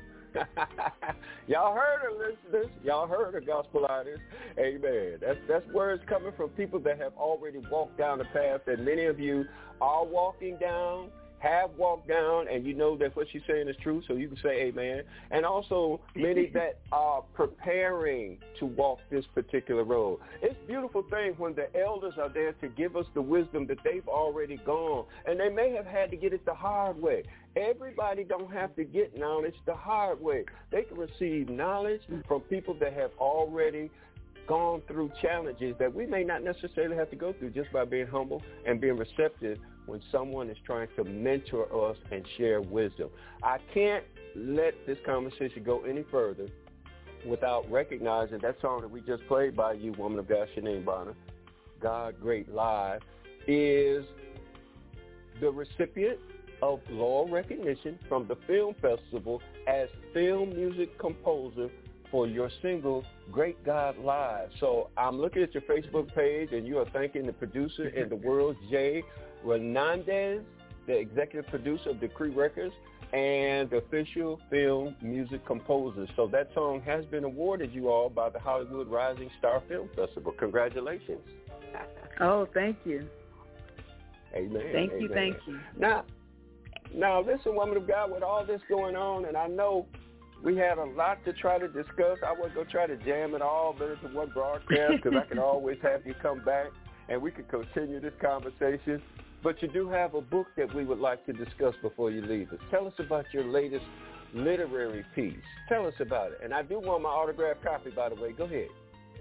Y'all heard her, listeners. Y'all heard her, gospel artists. Amen. That's that's words coming from people that have already walked down the path that many of you are walking down, have walked down, and you know that what she's saying is true, so you can say amen. And also many that are preparing to walk this particular road. It's a beautiful thing when the elders are there to give us the wisdom that they've already gone, and they may have had to get it the hard way. Everybody don't have to get knowledge the hard way. They can receive knowledge from people that have already gone through challenges that we may not necessarily have to go through, just by being humble and being receptive when someone is trying to mentor us and share wisdom. I can't let this conversation go any further without recognizing that song that we just played by you, woman of God, Shanine Bonner, God Great Live, is the recipient of laurel recognition from the Film Festival as Film Music Composer for your single, Great God Live. So I'm looking at your Facebook page, and you are thanking the producer in the world, Jay Renandez, the executive producer of Decree Records, and the official film music composer. So that song has been awarded you all by the Hollywood Rising Star Film Festival. Congratulations. Oh, thank you. Amen. Thank Amen. you, thank you. Now, now, listen, woman of God, with all this going on, and I know we had a lot to try to discuss. I wasn't going to try to jam it all into one broadcast because I can always have you come back and we can continue this conversation. But you do have a book that we would like to discuss before you leave us. Tell us about your latest literary piece. Tell us about it. And I do want my autographed copy, by the way. Go ahead.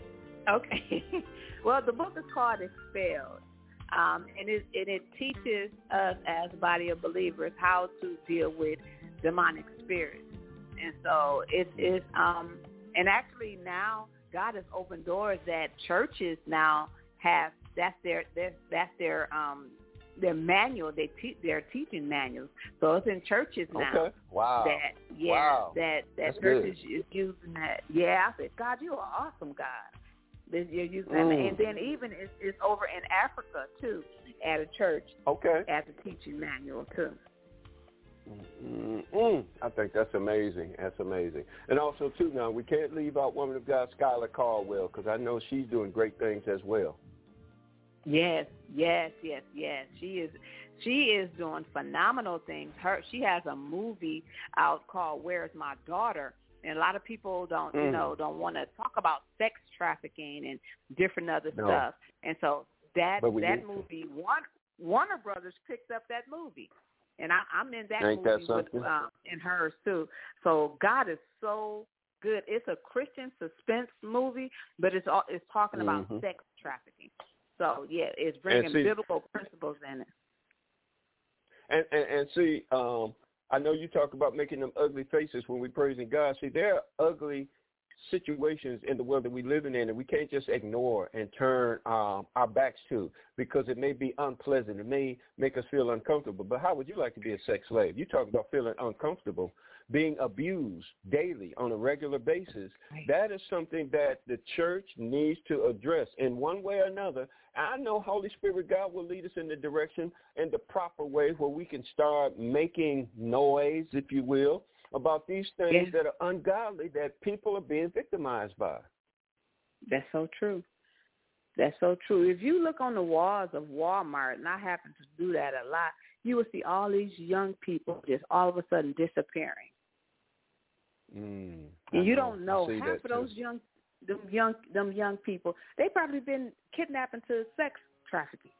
Okay. Well, the book is called Expelled. Um, and, it, and it teaches us as a body of believers how to deal with demonic spirits. And so it is, um, and actually now God has opened doors that churches now have. That's their, their that's their um, their manual. They teach their teaching manuals. So it's in churches now. Okay. Wow. That yeah, wow. that that That's churches good. is using that. Yeah, I said, God, you are awesome, God. You're using that, Mm. and then even it's, it's over in Africa too, at a church. Okay. As a teaching manual too. Mm-mm. I think that's amazing. That's amazing. And also too, now we can't leave out woman of God, Skylar Caldwell, because I know she's doing great things as well. Yes, yes, yes, yes. She is. She is doing phenomenal things. Her. She has a movie out called "Where's My Daughter." And a lot of people don't, mm. you know, don't want to talk about sex trafficking and different other no. stuff. And so that that need movie, Warner, Warner Brothers picked up that movie, and I, I'm in that Ain't movie that with um, in hers too. So God is so good. It's a Christian suspense movie, but it's all it's talking about mm-hmm. sex trafficking. So yeah, it's bringing see, biblical principles in it. And and, and see. um I know you talk about making them ugly faces when we're praising God. See, there are ugly situations in the world that we're living in, and we can't just ignore and turn um, our backs to, because it may be unpleasant. It may make us feel uncomfortable. But how would you like to be a sex slave? You talk about feeling uncomfortable, being abused daily on a regular basis. Right. That is something that the church needs to address in one way or another. I know Holy Spirit God will lead us in the direction, in the proper way, where we can start making noise, if you will, about these things yeah. that are ungodly, that people are being victimized by. That's so true. That's so true. If you look on the walls of Walmart, and I happen to do that a lot, you will see all these young people just all of a sudden disappearing. Mm, and you know. don't know half of too. those young, them young, them young people. They probably been kidnapped into sex trafficking.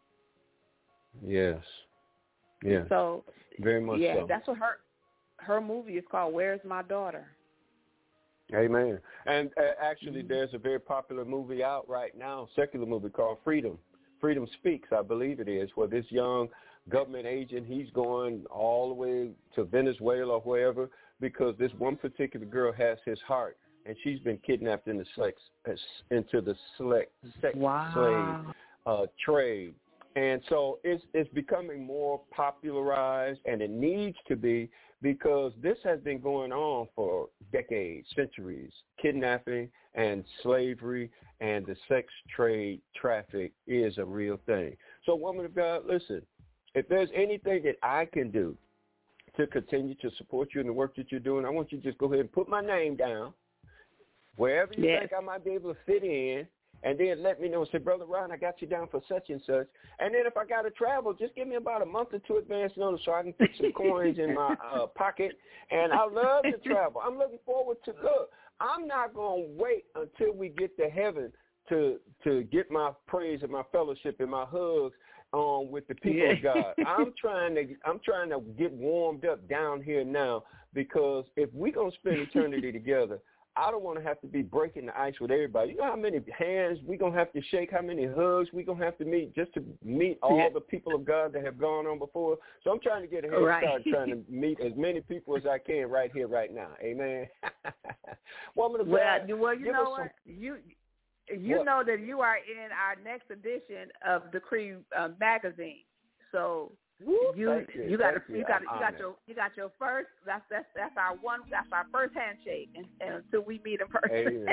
Yes. Yeah. So very much yeah, so. that's what her her movie is called. Where's My Daughter? Amen. And uh, actually, mm-hmm. there's a very popular movie out right now, secular movie called Freedom. Freedom Speaks, I believe it is, where this young government agent, he's going all the way to Venezuela or wherever, because this one particular girl has his heart, and she's been kidnapped into sex, into the select, sex wow. slave uh, trade. And so it's it's becoming more popularized, and it needs to be, because this has been going on for decades, centuries. Kidnapping and slavery and the sex trade traffic is a real thing. So, woman of God, listen, if there's anything that I can do to continue to support you in the work that you're doing, I want you to just go ahead and put my name down wherever you yes. think I might be able to fit in, and then let me know. Say, Brother Ron, I got you down for such and such. And then if I got to travel, just give me about a month or two advance notice so I can put some coins in my uh, pocket. And I love to travel. I'm looking forward to, look, I'm not going to wait until we get to heaven to to get my praise and my fellowship and my hugs um, with the people yeah. of God. I'm trying to I'm trying to get warmed up down here now, because if we're going to spend eternity together, I don't want to have to be breaking the ice with everybody. You know how many hands we're going to have to shake, how many hugs we're going to have to meet just to meet all yeah. the people of God that have gone on before. So I'm trying to get a head right. start trying to meet as many people as I can right here, right now. Amen. Woman of well, God, well, you know what? Some... You you what? know that you are in our next edition of Decree uh, magazine. So Woo, you you, you got you. you got I'm you got honored. your you got your first. That's that's that's our one. That's our first handshake, and, and until we meet in person. Amen.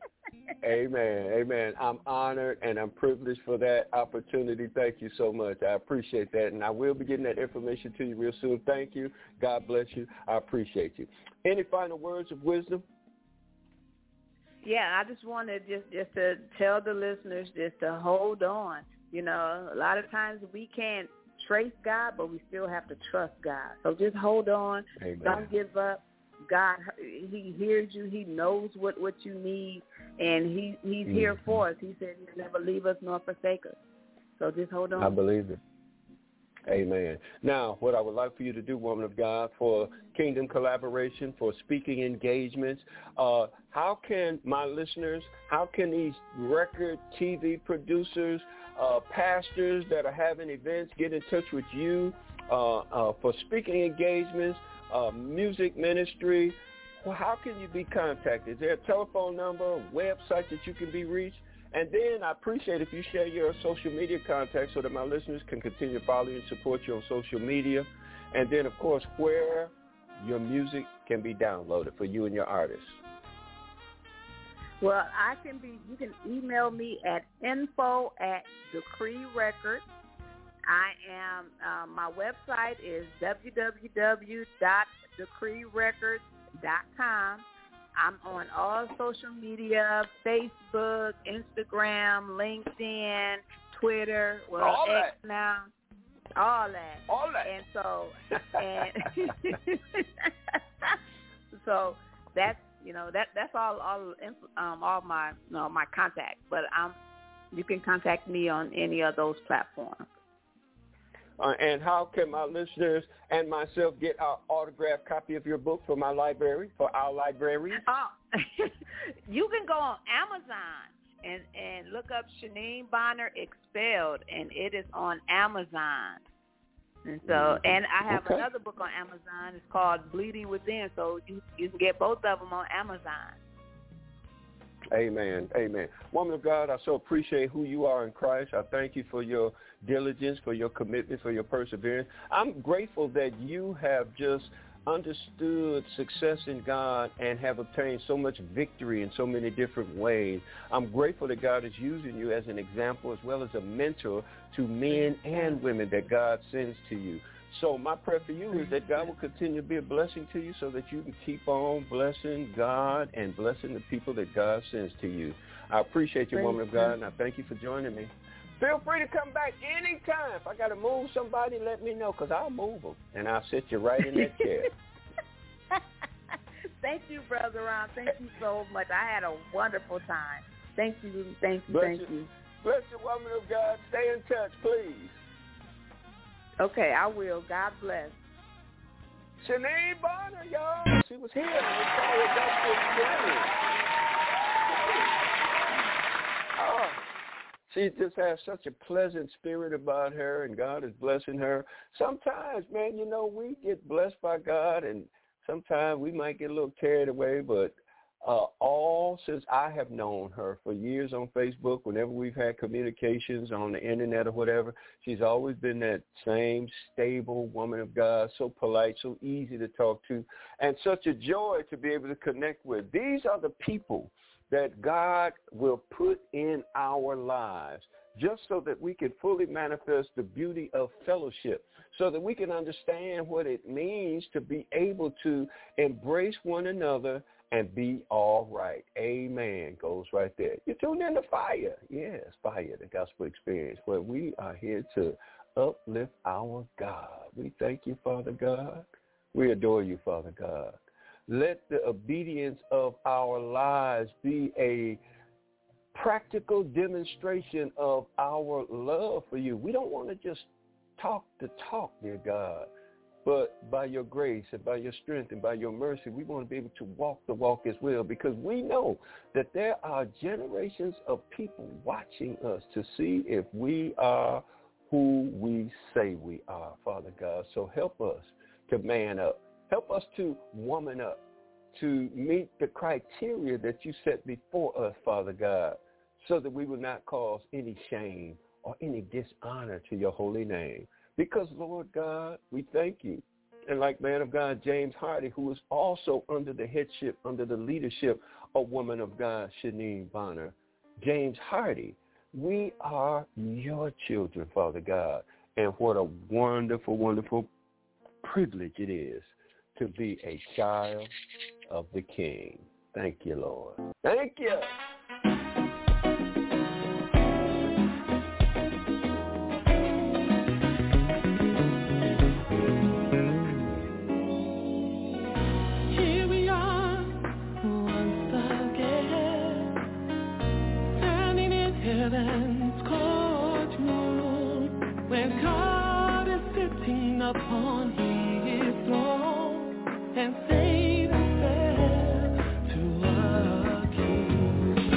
Amen. Amen. I'm honored and I'm privileged for that opportunity. Thank you so much. I appreciate that, and I will be getting that information to you real soon. Thank you. God bless you. I appreciate you. Any final words of wisdom? Yeah, I just wanted just just to tell the listeners just to hold on. You know, a lot of times we can't trace God, but we still have to trust God. So just hold on. Amen. Don't give up. God, he hears you. He knows what, what you need, and he, he's mm-hmm. here for us. He said he'll never leave us nor forsake us. So just hold on. I believe it. Amen. Now, what I would like for you to do, woman of God, for Kingdom Collaboration, for speaking engagements, uh, how can my listeners, how can these record T V producers, uh, pastors that are having events get in touch with you uh, uh, for speaking engagements, uh, music ministry? Well, how can you be contacted? Is there a telephone number, a website that you can be reached? And then I appreciate if you share your social media contacts so that my listeners can continue to follow you and support you on social media. And then, of course, where your music can be downloaded for you and your artists. Well, I can be, you can email me at info at Decree Records. I am, um, my website is w w w dot decree records dot com. I'm on all social media, Facebook, Instagram, LinkedIn, Twitter, well, all X that. now, all that. All that. And so, and so that's, you know, that that's all all um, all my you know, my contacts. But um, you can contact me on any of those platforms. Uh, and how can my listeners and myself get our autographed copy of your book for my library, for our library? Oh, you can go on Amazon and, and look up Shanine Bonner Expelled, and it is on Amazon. And so, and I have okay. another book on Amazon. It's called Bleeding Within, so you, you can get both of them on Amazon. Amen. Amen. Woman of God, I so appreciate who you are in Christ. I thank you for your diligence, for your commitment, for your perseverance. I'm grateful that you have just understood success in God and have obtained so much victory in so many different ways. I'm grateful that God is using you as an example as well as a mentor to men and women that God sends to you. So my prayer for you is that God will continue to be a blessing to you so that you can keep on blessing God and blessing the people that God sends to you. I appreciate you, woman of God, and I thank you for joining me. Feel free to come back anytime. If I got to move somebody, let me know, because I'll move them, and I'll sit you right in that chair. Thank you, Brother Ron. Thank you so much. I had a wonderful time. Thank you, thank you, bless thank you. you. Bless you, woman of God. Stay in touch, please. Okay, I will. God bless. Shanine Bonner, y'all. She was here. Oh, she just has such a pleasant spirit about her, and God is blessing her. Sometimes, man, you know, we get blessed by God, and sometimes we might get a little carried away, but Uh, all since I have known her for years on Facebook, whenever we've had communications on the internet or whatever, she's always been that same stable woman of God, so polite, so easy to talk to, and such a joy to be able to connect with. These are the people that God will put in our lives just so that we can fully manifest the beauty of fellowship, so that we can understand what it means to be able to embrace one another and be all right. Amen. Goes right there. You're tuned in to Fire. Yes, Fire, the Gospel Experience, where we are here to uplift our God. We thank you, Father God. We adore you, Father God. Let the obedience of our lives be a practical demonstration of our love for you. We don't want to just talk the talk, dear God, but by your grace and by your strength and by your mercy, we want to be able to walk the walk as well, because we know that there are generations of people watching us to see if we are who we say we are, Father God. So help us to man up. Help us to woman up, to meet the criteria that you set before us, Father God, so that we will not cause any shame or any dishonor to your holy name. Because, Lord God, we thank you. And like man of God, James Hardy, who is also under the headship, under the leadership of woman of God, Shanine Bonner, James Hardy, we are your children, Father God. And what a wonderful, wonderful privilege it is to be a child of the King. Thank you, Lord. Thank you. Here we are, once again, standing in heaven's courtroom, where God is sitting upon his throne, and Satan fell to a king.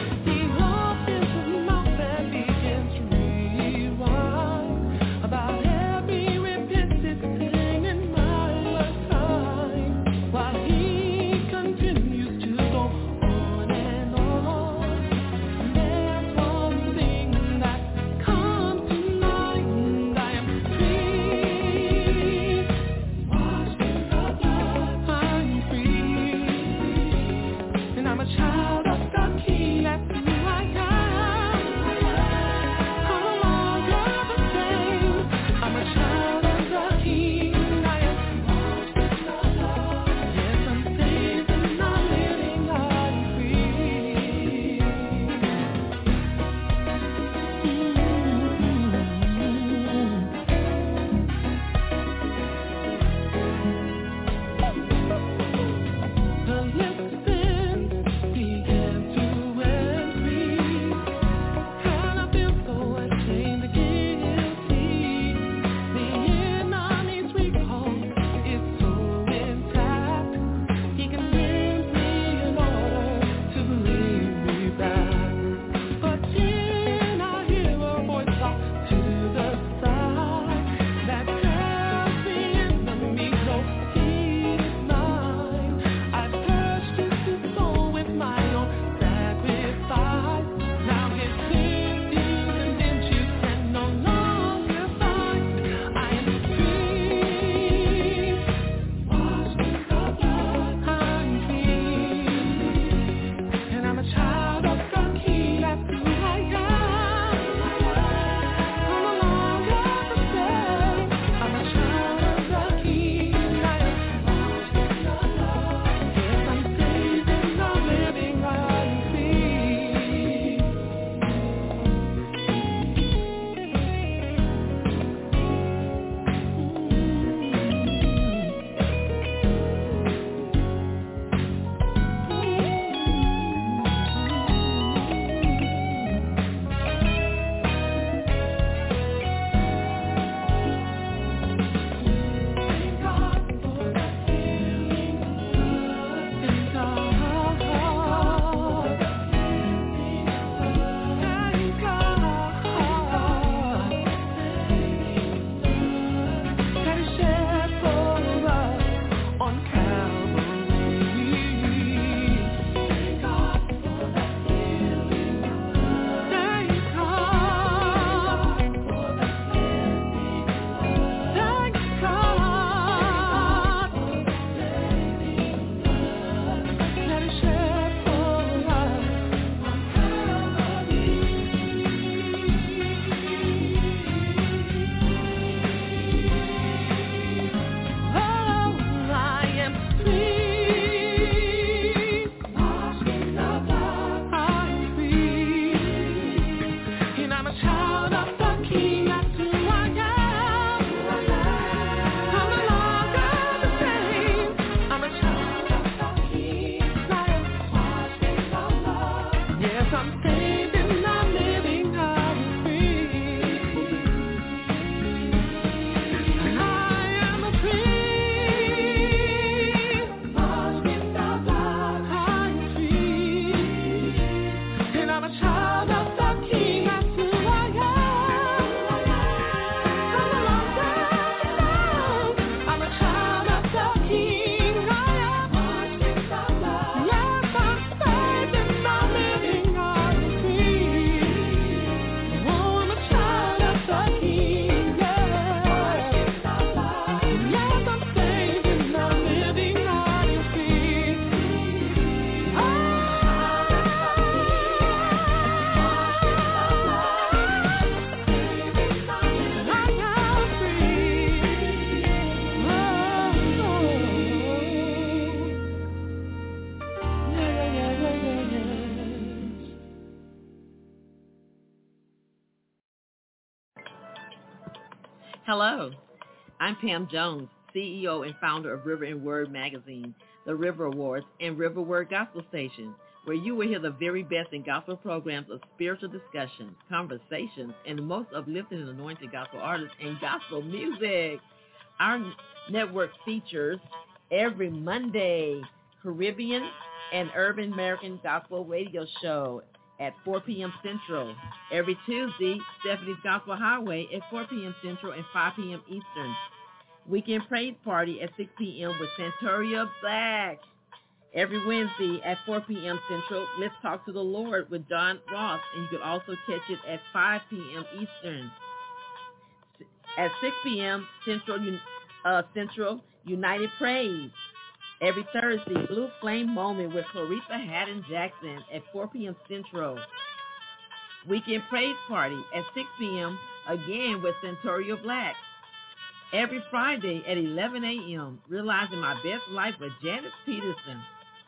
Hello, I'm Pam Jones, C E O and founder of River and Word magazine, the River Awards, and River Word Gospel Station, where you will hear the very best in gospel programs of spiritual discussion, conversations, and the most uplifting and anointed gospel artists and gospel music. Our network features every Monday Caribbean and Urban American Gospel Radio Show at four p.m. Central. Every Tuesday, Stephanie's Gospel Highway at four p.m. Central and five p.m. Eastern. Weekend Praise Party at six p.m. with Santoria Black. Every Wednesday at four p.m. Central, Let's Talk to the Lord with John Ross, and you can also catch it at five p.m. Eastern. At six p.m. Central, uh, Central United Praise. Every Thursday, Blue Flame Moment with Clarissa Haddon Jackson at four p.m. Central. Weekend Praise Party at six p.m. again with Santoria Black. Every Friday at eleven a.m., Realizing My Best Life with Janice Peterson.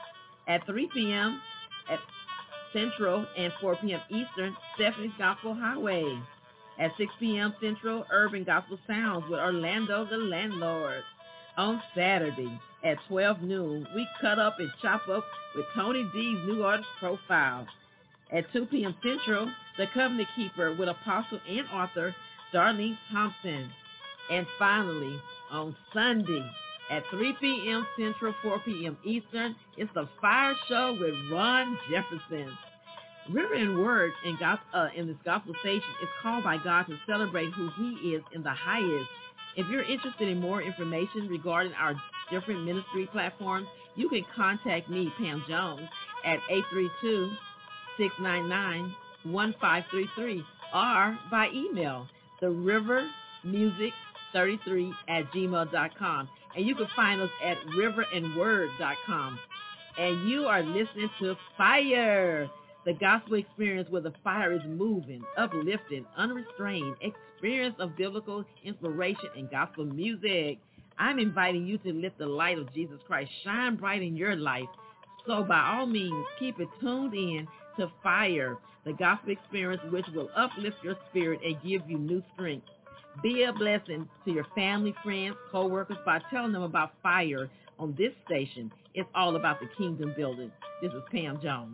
At three p.m. at Central and four p.m. Eastern, Stephanie's Gospel Highway. At six p.m. Central, Urban Gospel Sounds with Orlando the Landlord. On Saturday at twelve noon, we cut up and chop up with Tony D's New Artist Profile. At two p.m. Central, The Covenant Keeper with Apostle and author Darlene Thompson. And finally, on Sunday at three p.m. Central, four p.m. Eastern, it's the Fire Show with Ron Jefferson. River and Word in, God, uh, in this gospel station is called by God to celebrate who he is in the highest. If you're interested in more information regarding our different ministry platforms, you can contact me, Pam Jones, at eight three two, six nine nine, one five three three or by email, the river music thirty-three at gmail dot com. And you can find us at river and word dot com. And you are listening to Fire, the gospel experience where the fire is moving, uplifting, unrestrained, experience of biblical inspiration and gospel music. I'm inviting you to let the light of Jesus Christ shine bright in your life. So by all means, keep it tuned in to Fire, the gospel experience which will uplift your spirit and give you new strength. Be a blessing to your family, friends, co-workers by telling them about Fire on this station. It's all about the kingdom building. This is Pam Jones.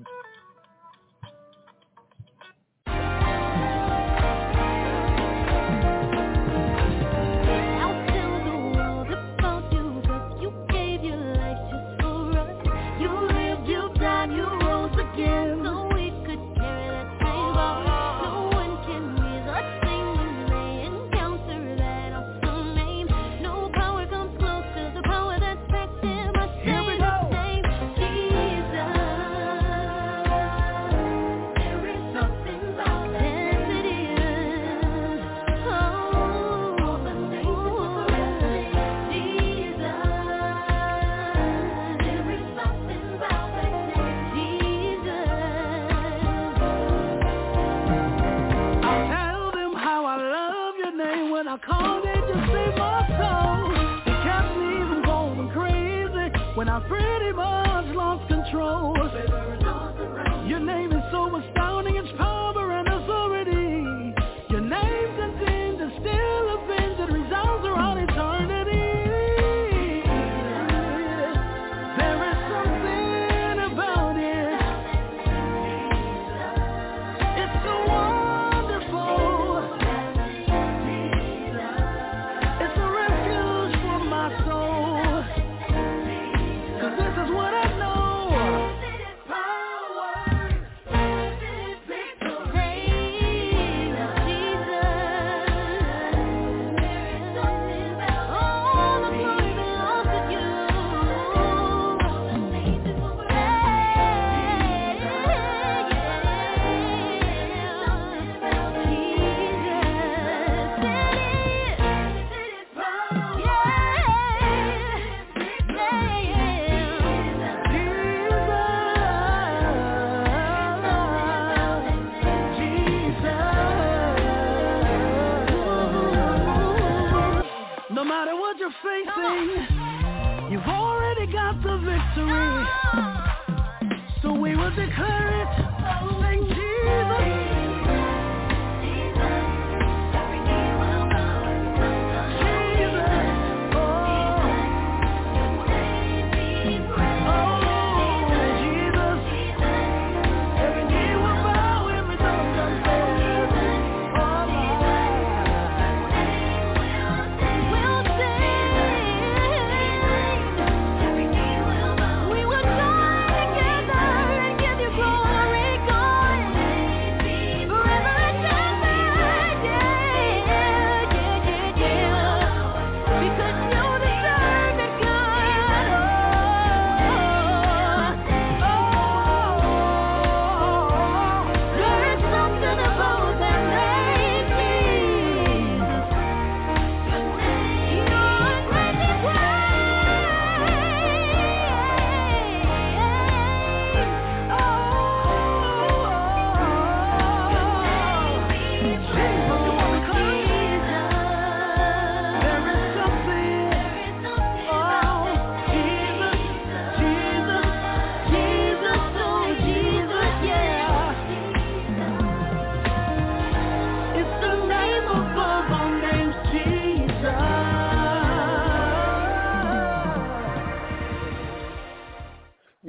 Here we go.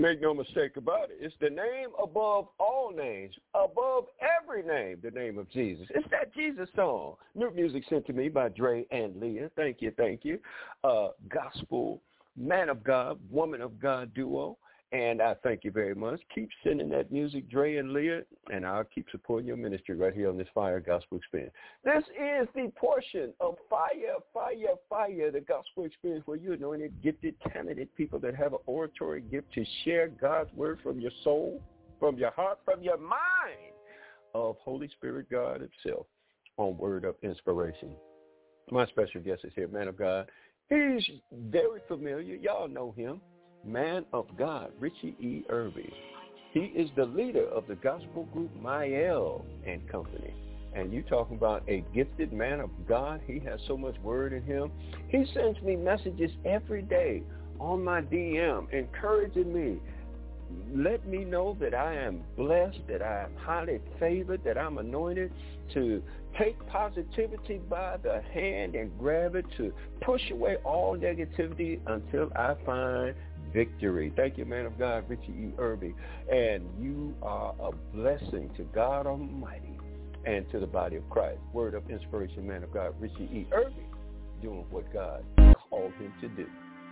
Make no mistake about it. It's the name above all names, above every name, the name of Jesus. It's that Jesus song. New music sent to me by Dre and Leah. Thank you, thank you. Uh, gospel, man of God, woman of God duo. And I thank you very much. Keep sending that music, Dre and Leah, and I'll keep supporting your ministry right here on this Fire Gospel Experience. This is the portion of Fire, Fire, Fire, the Gospel Experience, where you're anointed, gifted, talented people that have an oratory gift to share God's word from your soul, from your heart, from your mind, of Holy Spirit God himself on Word of Inspiration. My special guest is here, man of God. He's very familiar. Y'all know him. Man of God, Richie E. Irby. He is the leader of the gospel group Mael and Company. And you talking about a gifted man of God. He has so much word in him. He sends me messages every day on my D M, encouraging me. Let me know that I am blessed, that I am highly favored, that I'm anointed to take positivity by the hand and grab it, to push away all negativity until I find victory. Thank you, man of God, Richie E. Irby. And you are a blessing to God Almighty and to the body of Christ. Word of Inspiration, man of God, Richie E. Irby, doing what God called him to do.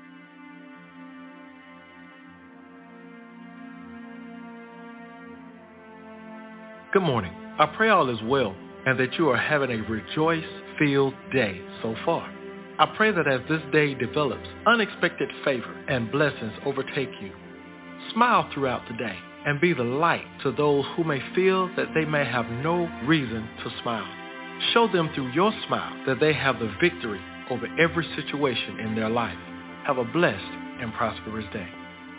Good morning. I pray all is well and that you are having a rejoice-filled day so far. I pray that as this day develops, unexpected favor and blessings overtake you. Smile throughout the day and be the light to those who may feel that they may have no reason to smile. Show them through your smile that they have the victory over every situation in their life. Have a blessed and prosperous day.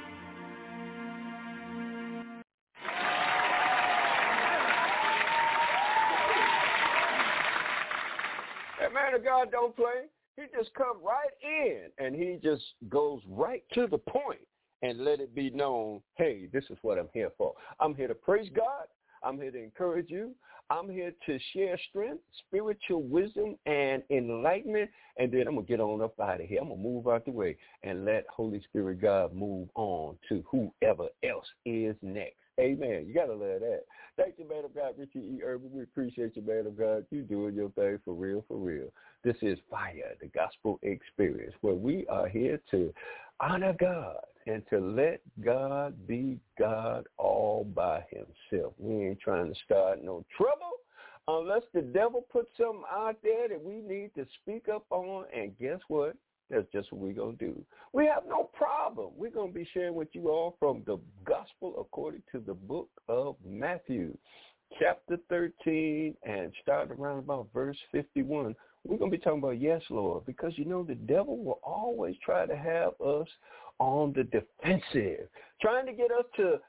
That man of God don't play. He just come right in, and he just goes right to the point and let it be known, hey, this is what I'm here for. I'm here to praise God. I'm here to encourage you. I'm here to share strength, spiritual wisdom, and enlightenment, and then I'm going to get on up out of here. I'm going to move out the way and let Holy Spirit God move on to whoever else is next. Amen. You got to love that. Thank you, man of God, Richie E. Irby. We appreciate you, man of God. You doing your thing for real, for real. This is Fire, the Gospel Experience, where we are here to honor God and to let God be God all by himself. We ain't trying to start no trouble unless the devil puts something out there that we need to speak up on, and guess what? That's just what we're going to do. We have no problem. We're going to be sharing with you all from the Gospel according to the book of Matthew, chapter thirteen, and starting around about verse fifty-one. We're going to be talking about yes, Lord, because, you know, the devil will always try to have us on the defensive, trying to get us to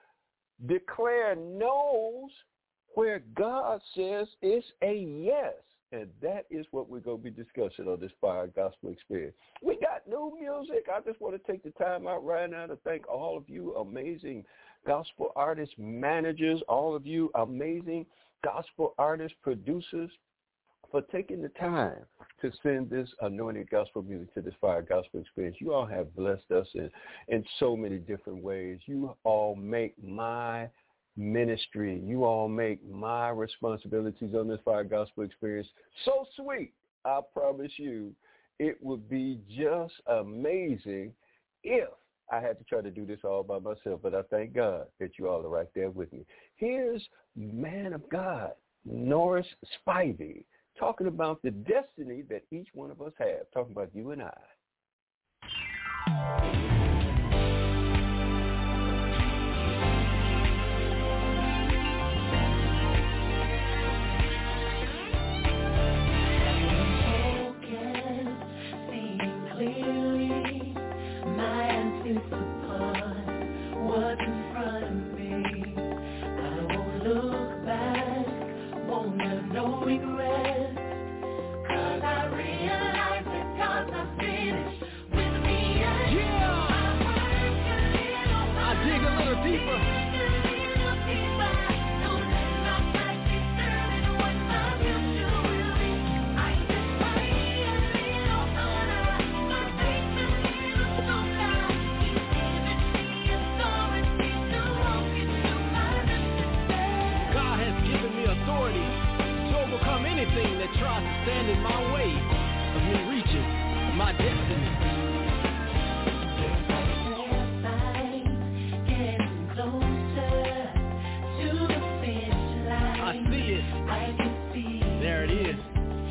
declare no's where God says it's a yes. And that is what we're going to be discussing on this Fire Gospel Experience. We got new music. I just want to take the time out right now to thank all of you amazing gospel artists, managers, all of you amazing gospel artists, producers, for taking the time to send this anointed gospel music to this Fire Gospel Experience. You all have blessed us in, in so many different ways. You all make my ministry, you all make my responsibilities on this Fire Gospel Experience so sweet. I promise you it would be just amazing if I had to try to do this all by myself, but I thank God that you all are right there with me. Here's man of God, Norris Spivey, talking about the destiny that each one of us have, talking about you and I. Deeper. that tries to stand in my way of me reaching my destiny. I see it. There it is.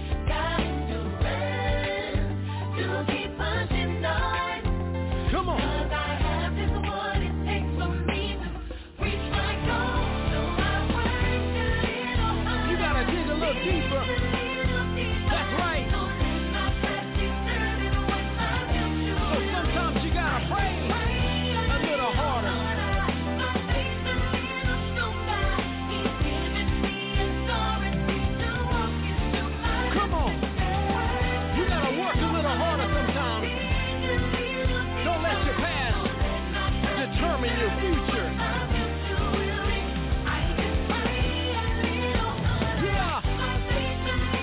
Come on. You gotta dig a little deeper. That's right. So sometimes you gotta pray a little harder. Come on. You gotta work a little harder sometimes. Don't let your past determine your future. Yeah.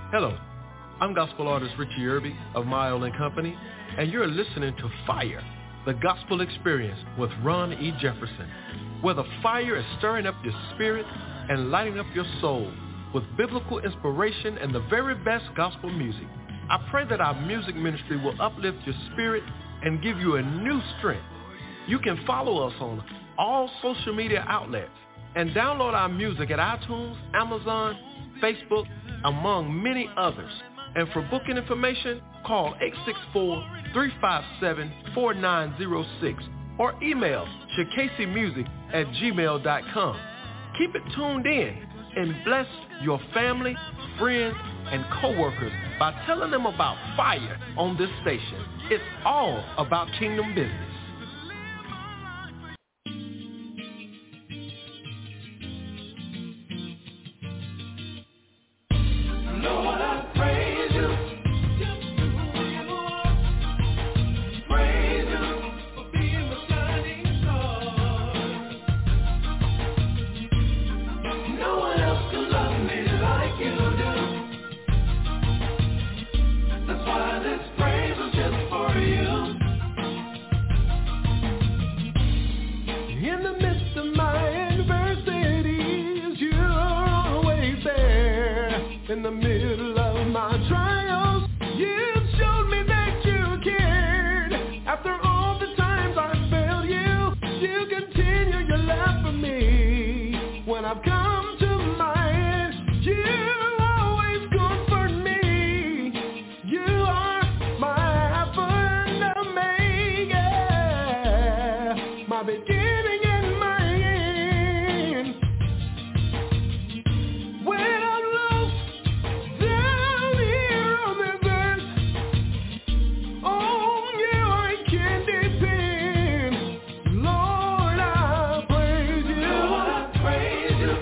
Hello, I'm gospel artist Richie Irby of Mile and Company, and you're listening to Fire, the Gospel Experience with Ron E. Jefferson, where the fire is stirring up your spirit and lighting up your soul with biblical inspiration and the very best gospel music. I pray that our music ministry will uplift your spirit and give you a new strength. You can follow us on all social media outlets and download our music at iTunes, Amazon, Facebook, among many others. And for booking information, call eight six four, three five seven, four nine zero six or email shakasimusic at gmail dot com. Keep it tuned in and bless your family, friends, and coworkers by telling them about Fire on this station. It's all about kingdom business. Lord, I praise you. Praise you for being my shining star. No one else can love me like you do. That's why this praise is just for you. In the midst of my adversities, you're always there. In the middle of my trials, you've shown me that you cared. After all the times I failed you, you continue your love for me. When I've come to my end, you always comfort me. You are my Alpha and Omega, my beginning and my end. When I'm lost down here on this earth, on you I can depend. Lord, I praise you. Lord, I praise you.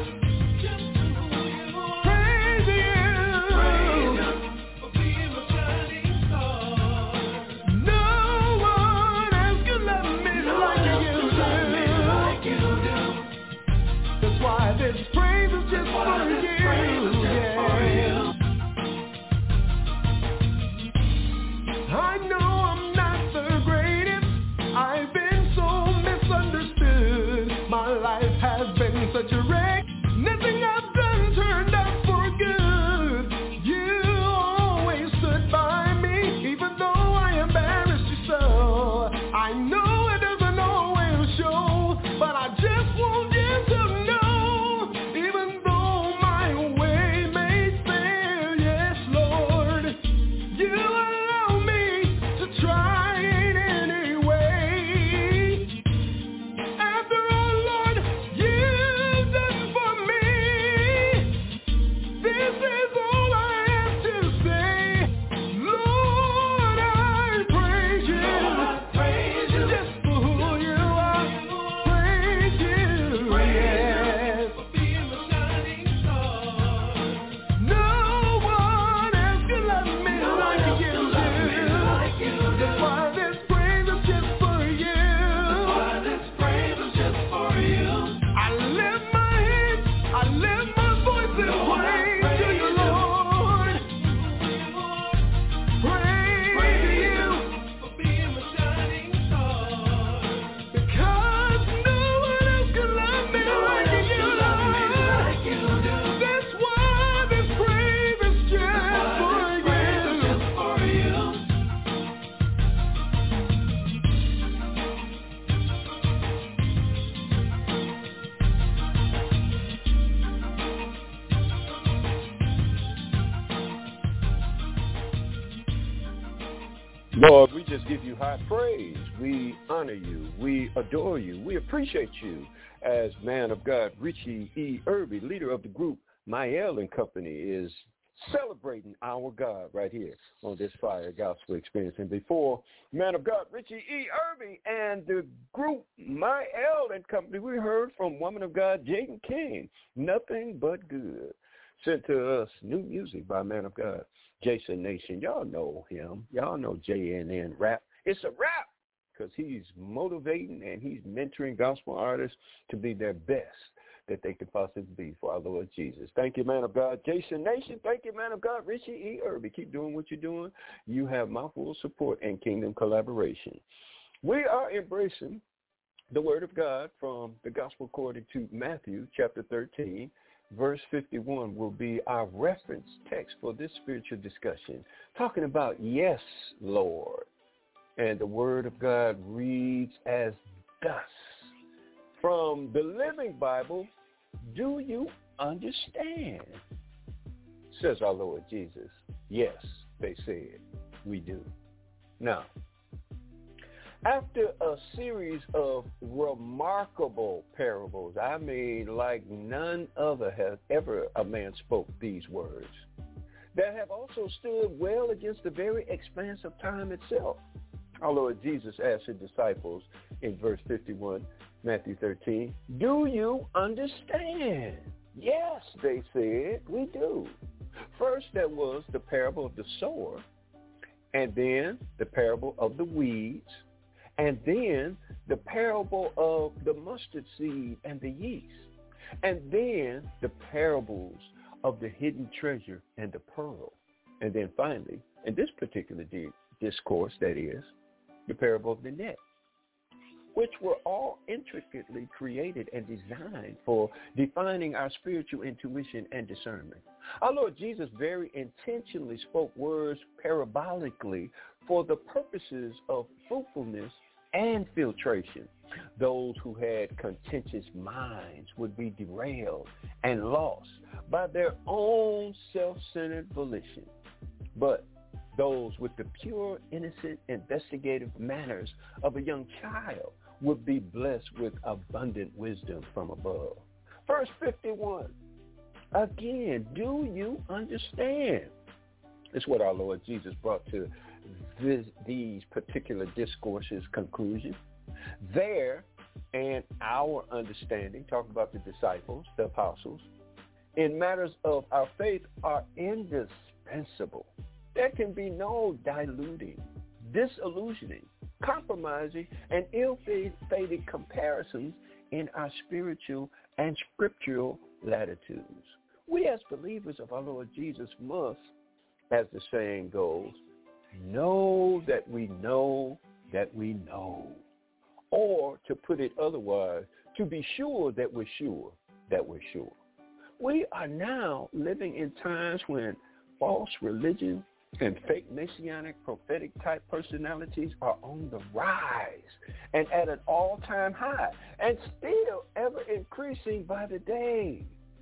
Praise you. Praise you for being my shining star. No one else can love me like you do. That's why this praise is just for you. Yeah. I know I'm not the greatest. I've been so misunderstood. My life has been such a wreck. Nothing I've done turned out for good. You always stood by me, even though I embarrassed you so. I know it doesn't always show, but I just want you to know, even though my way may fail, yes, Lord, you allow me to try it anyway. After all, Lord, you've done for me, this is all I have to say. Lord, I praise you. Just for who you are. Praise you. Yes. No one else can love me like you do. That's why this praise is just for you. I lift my hands, I lift my voice and praise to you, Lord. Praise you because no one else can love me like you, Lord. That's why this praise is just for you. Lord, we just give you high praise. We honor you. We adore you. We appreciate you as man of God, Richie E. Irby, leader of the group Mael and Company, is celebrating our God right here on this Fire Gospel Experience. And before man of God, Richie E. Irby and the group Mael and Company, we heard from woman of God, Jaden King, Nothing But Good. Sent to us new music by man of God, Jason Nation. Y'all know him. Y'all know J N N Rap. It's a rap because he's motivating and he's mentoring gospel artists to be their best. that they could possibly be for our Lord Jesus. Thank you, man of God, Jason Nation. Thank you, man of God, Richie E. Irby. Keep doing what you're doing. You have my full support and kingdom collaboration. We are embracing the word of God from the gospel according to Matthew chapter thirteen, verse fifty-one will be our reference text for this spiritual discussion, talking about yes, Lord. And the word of God reads as thus. From the Living Bible, do you understand? Says our Lord Jesus. Yes, they said, we do. Now, after a series of remarkable parables, I mean like none other has ever a man spoke these words, that have also stood well against the very expanse of time itself. Our Lord Jesus asked his disciples in verse fifty-one, Matthew thirteen, do you understand? Yes, they said, we do. First, there was the parable of the sower, and then the parable of the weeds, and then the parable of the mustard seed and the yeast, and then the parables of the hidden treasure and the pearl. And then finally, in this particular di- discourse, that is, the parable of the net, which were all intricately created and designed for defining our spiritual intuition and discernment. Our Lord Jesus very intentionally spoke words parabolically for the purposes of fruitfulness and filtration. Those who had contentious minds would be derailed and lost by their own self-centered volition. But those with the pure, innocent, investigative manners of a young child would be blessed with abundant wisdom from above. Verse fifty-one, again, do you understand? It's what our Lord Jesus brought to this, these particular discourses conclusion. Their and our understanding, talking about the disciples, the apostles, in matters of our faith are indispensable. There can be no diluting, disillusioning, compromising, and ill-fated comparisons in our spiritual and scriptural latitudes. We as believers of our Lord Jesus must, as the saying goes, know that we know that we know. Or, to put it otherwise, to be sure that we're sure that we're sure. We are now living in times when false religion and fake messianic prophetic type personalities are on the rise and at an all-time high and still ever increasing by the day.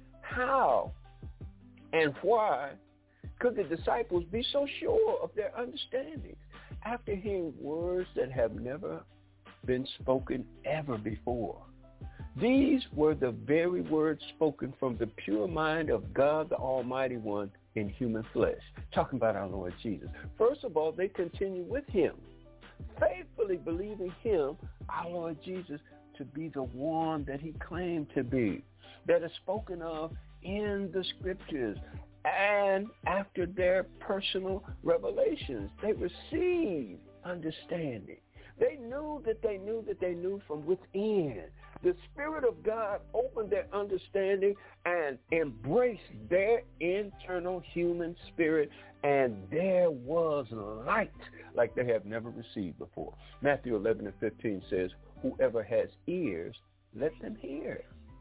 How and why could the disciples be so sure of their understanding after hearing words that have never been spoken ever before? These were the very words spoken from the pure mind of God the Almighty One in human flesh, talking about our Lord Jesus. First of all, they continue with him, faithfully believing him, our Lord Jesus, to be the one that he claimed to be, that is spoken of in the scriptures. And after their personal revelations, they received understanding. They knew that they knew that they knew from within. The Spirit of God opened their understanding and embraced their internal human spirit, and there was light like they have never received before. Matthew eleven and fifteen says, whoever has ears, let them hear.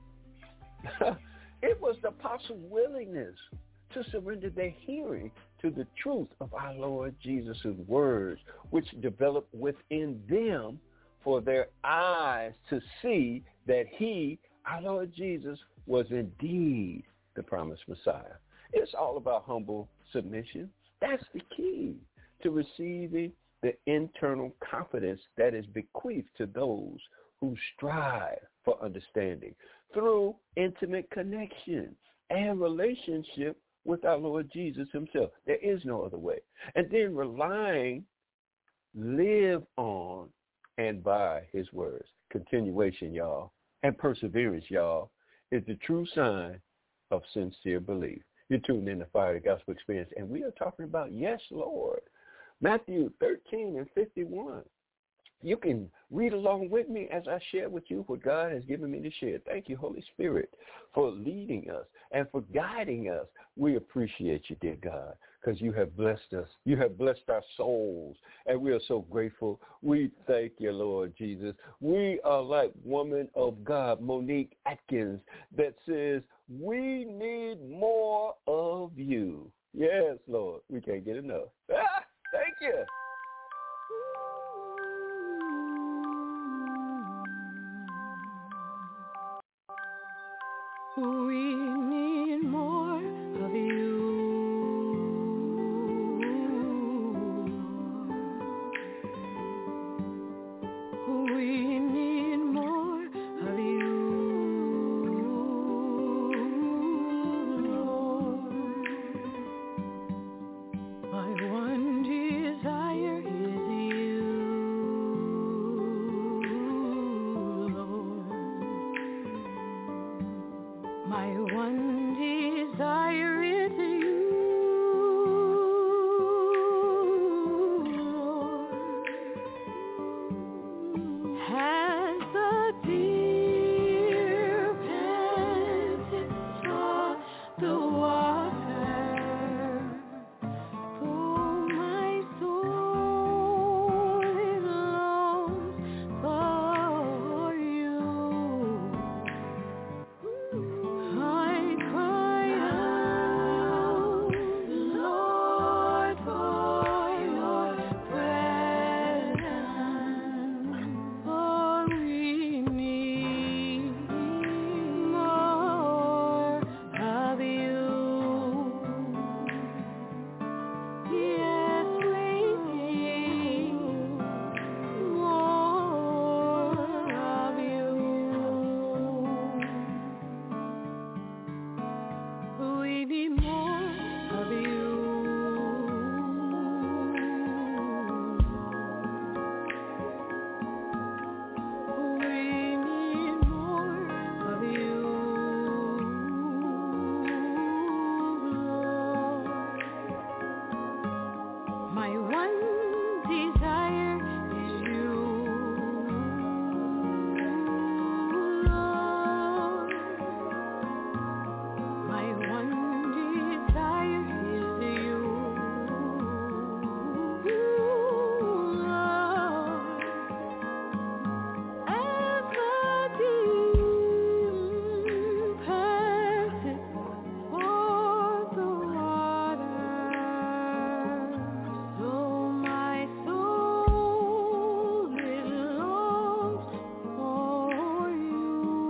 It was the apostles' willingness to surrender their hearing to the truth of our Lord Jesus' words, which developed within them for their eyes to see that he, our Lord Jesus, was indeed the promised Messiah. It's all about humble submission. That's the key to receiving the internal confidence that is bequeathed to those who strive for understanding through intimate connection and relationship with our Lord Jesus himself. There is no other way. And then relying, live on, and by his words. Continuation, y'all, and perseverance, y'all, is the true sign of sincere belief. You're tuned in to Fire the Gospel Experience, and we are talking about yes, Lord. Matthew thirteen and fifty-one. you can read along with me as I share with you what God has given me to share. Thank you, Holy Spirit, for leading us and for guiding us. We appreciate you, dear God, because you have blessed us. You have blessed our souls, and we are so grateful. We thank you, Lord Jesus. We are like woman of God, Monique Atkins, that says, we need more of you. Yes, Lord. We can't get enough. Ah, thank you. We need more of you. We need more of you, Lord. My one desire is you, Lord. My one desire is you, Lord. As the deer panteth for the water, so my soul it longs for you. I cry out, Lord, for your presence, for we need more of you. Yes, we need more of you. We need more of you. We need more of you, Lord. My one desire is you, Lord. My one desire is you, Lord. As the deer panteth for the water, so my soul it longs for you.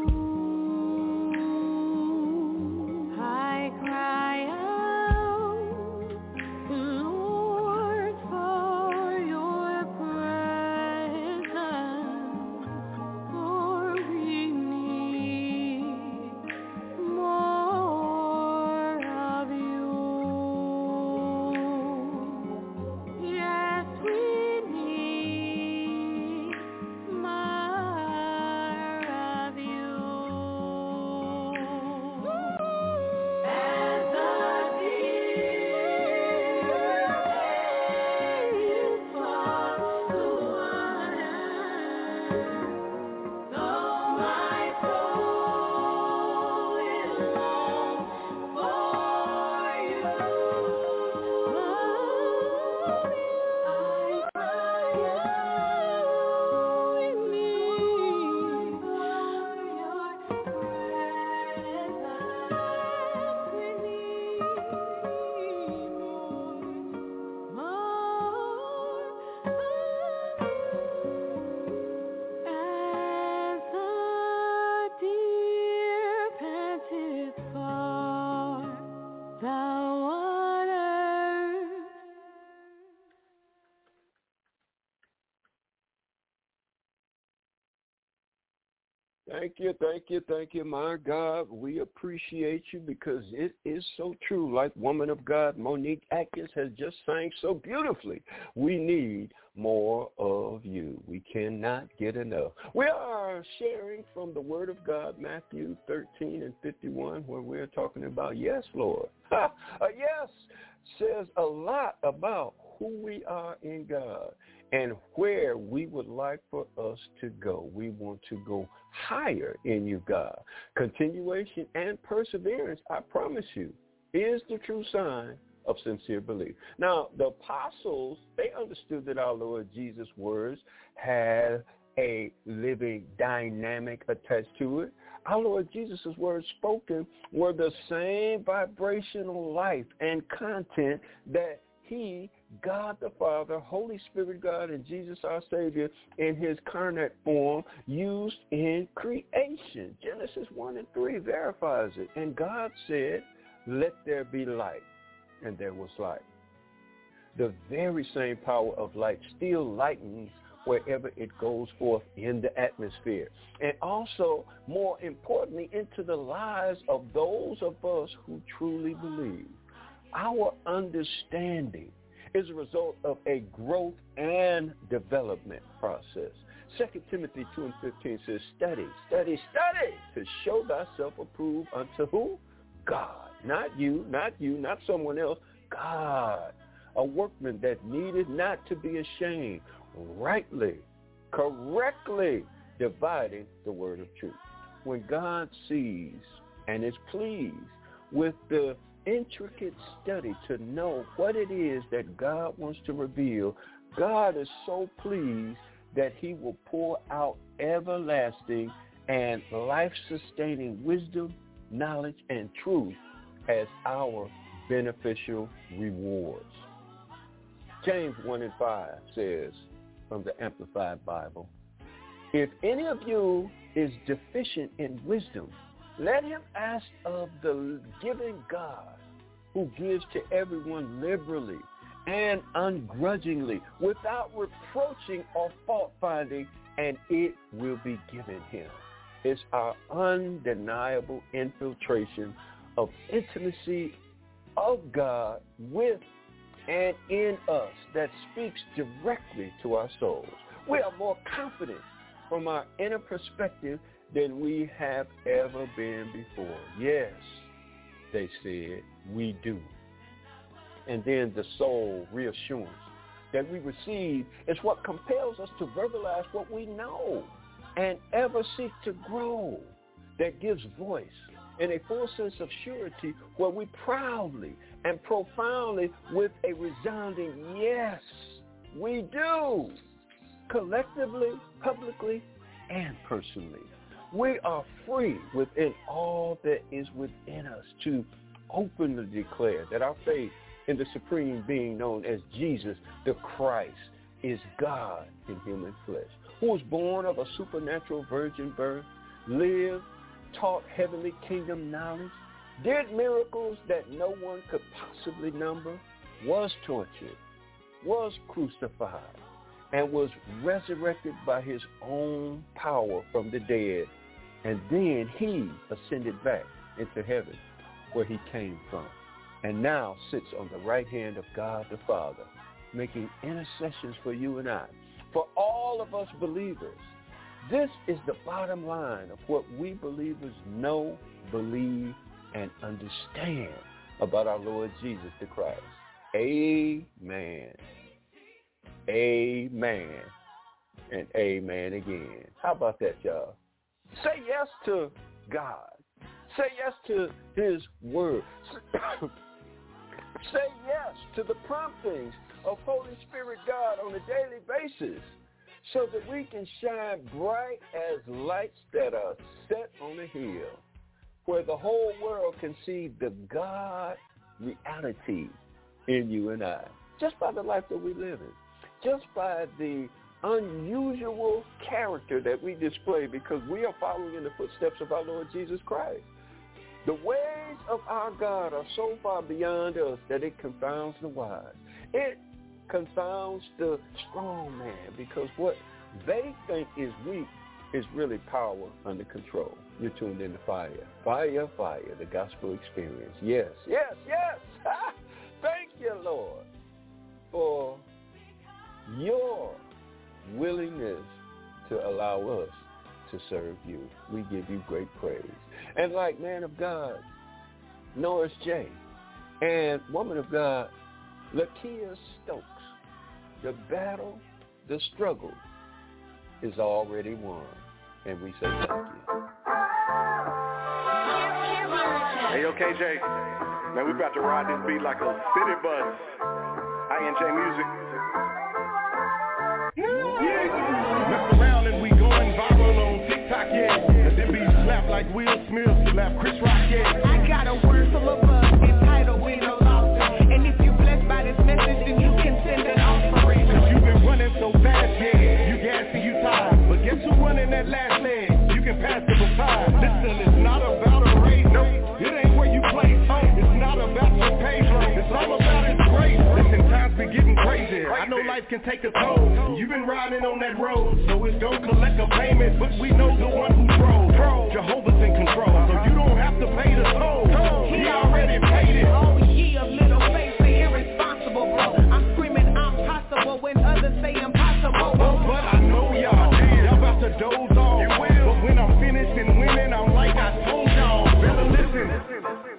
I cry out, Lord, for your presence, for we need more of you. Yes, we need more of you. As the deer panteth for the water, so my soul it longs for you. I cry out, we need more of your presence. We need more, more of you. As the deer panteth for the water. Thank you, thank you, thank you, my God. We appreciate you because it is so true. Like woman of God, Monique Atkins has just sang so beautifully. We need more of you. We cannot get enough. We are sharing from the Word of God, Matthew thirteen and fifty-one, where we're talking about yes, Lord. A yes says a lot about who we are in God and where we would like for us to go. We want to go higher in you, God. Continuation and perseverance, I promise you, is the true sign of sincere belief. Now, the apostles, they understood that our Lord Jesus' words had a living dynamic attached to it. Our Lord Jesus' words spoken were the same vibrational life and content that he, God the Father, Holy Spirit God, and Jesus our Savior in his carnate form used in creation. Genesis one and three verifies it. And God said, let there be light. And there was light. The very same power of light still lightens wherever it goes forth in the atmosphere. And also, more importantly, into the lives of those of us who truly believe. Our understanding is a result of a growth and development process. Second Timothy two and fifteen says, study, study, study to show thyself approved unto who? God. Not you, not you, not someone else. God. A workman that needed not to be ashamed, rightly, correctly dividing the word of truth. When God sees and is pleased with the intricate study to know what it is that God wants to reveal, God is so pleased that he will pour out everlasting and life-sustaining wisdom, knowledge, and truth as our beneficial rewards. James one and five says from the Amplified Bible, if any of you is deficient in wisdom, let him ask of the giving God, who gives to everyone liberally and ungrudgingly, without reproaching or fault-finding, and it will be given him. It's our undeniable infiltration of intimacy of God with and in us that speaks directly to our souls. We are more confident from our inner perspective than we have ever been before. Yes, they said, we do. And then the soul reassurance that we receive is what compels us to verbalize what we know and ever seek to grow, that gives voice in a full sense of surety where we proudly and profoundly with a resounding yes, we do, collectively, publicly, and personally. We are free within all that is within us to openly declare that our faith in the supreme being known as Jesus the Christ is God in human flesh, who was born of a supernatural virgin birth, lived, taught heavenly kingdom knowledge, did miracles that no one could possibly number, was tortured, was crucified, and was resurrected by his own power from the dead. And then he ascended back into heaven where he came from, and now sits on the right hand of God the Father, making intercessions for you and I, for all of us believers. This is the bottom line of what we believers know, believe, and understand about our Lord Jesus the Christ. Amen. Amen. And amen again. How about that, y'all? Say yes to God. Say yes to his word. Say yes to the promptings of Holy Spirit God on a daily basis, so that we can shine bright as lights that are set on a hill, where the whole world can see the God reality in you and I, just by the life that we live in, just by the unusual character that we display, because we are following in the footsteps of our Lord Jesus Christ. The ways of our God are so far beyond us that it confounds the wise. It confounds the strong man, because what they think is weak is really power under control. You're tuned into Fire. Fire, Fire, the gospel experience. Yes, yes, yes. Thank you, Lord, for your willingness to allow us to serve you. We give you great praise. And like man of God, Norris J, and woman of God, Lakia Stokes, the battle, the struggle is already won. And we say thank you. Hey, yo, K J. Man, we about to ride this beat like a city bus. I N J Music. Yeah. Mess around and we going viral on TikTok, yeah. And then be slapped like Will Smith, slap Chris Rock, yeah. I got a word from above entitled We No Losses. And if you blessed by this message, then you can send an offering. Cause you been running so fast, yeah. You gas and you tired. But guess who running that last leg? You can pass the baton. Listen, it's not about a race, no. It ain't where you play, it's not about your pay. It's all about its grace. Listen, times be getting crazy. I know life can take a toll. You've been riding on that road, so it's don't collect a payment. But we know the one who drove. Jehovah's in control, so you don't have to pay the toll. He already paid it. Oh, ye of little faith, say irresponsible, bro. I'm screaming I'm possible when others say impossible. Oh, but I know y'all, y'all about to doze off. But when I'm finished and winning, I'm like I told y'all. Better listen.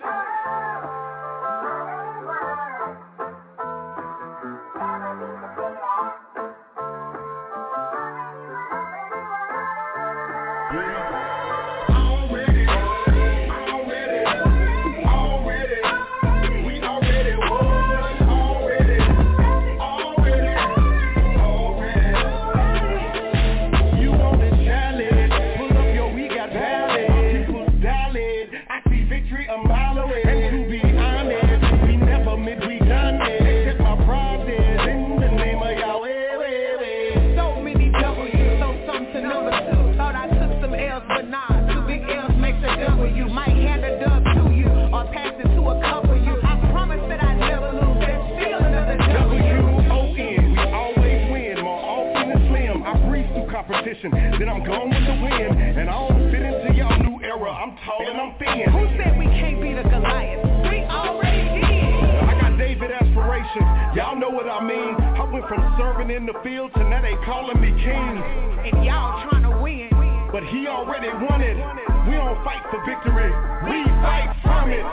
Then I'm gone with the wind, and I don't fit into y'all new era. I'm tall and I'm thin. Who said we can't beat a Goliath? We already did. I got David aspirations. Y'all know what I mean. I went from serving in the field to now they calling me king. And y'all trying to win, but he already won it. We don't fight for victory. We fight from it.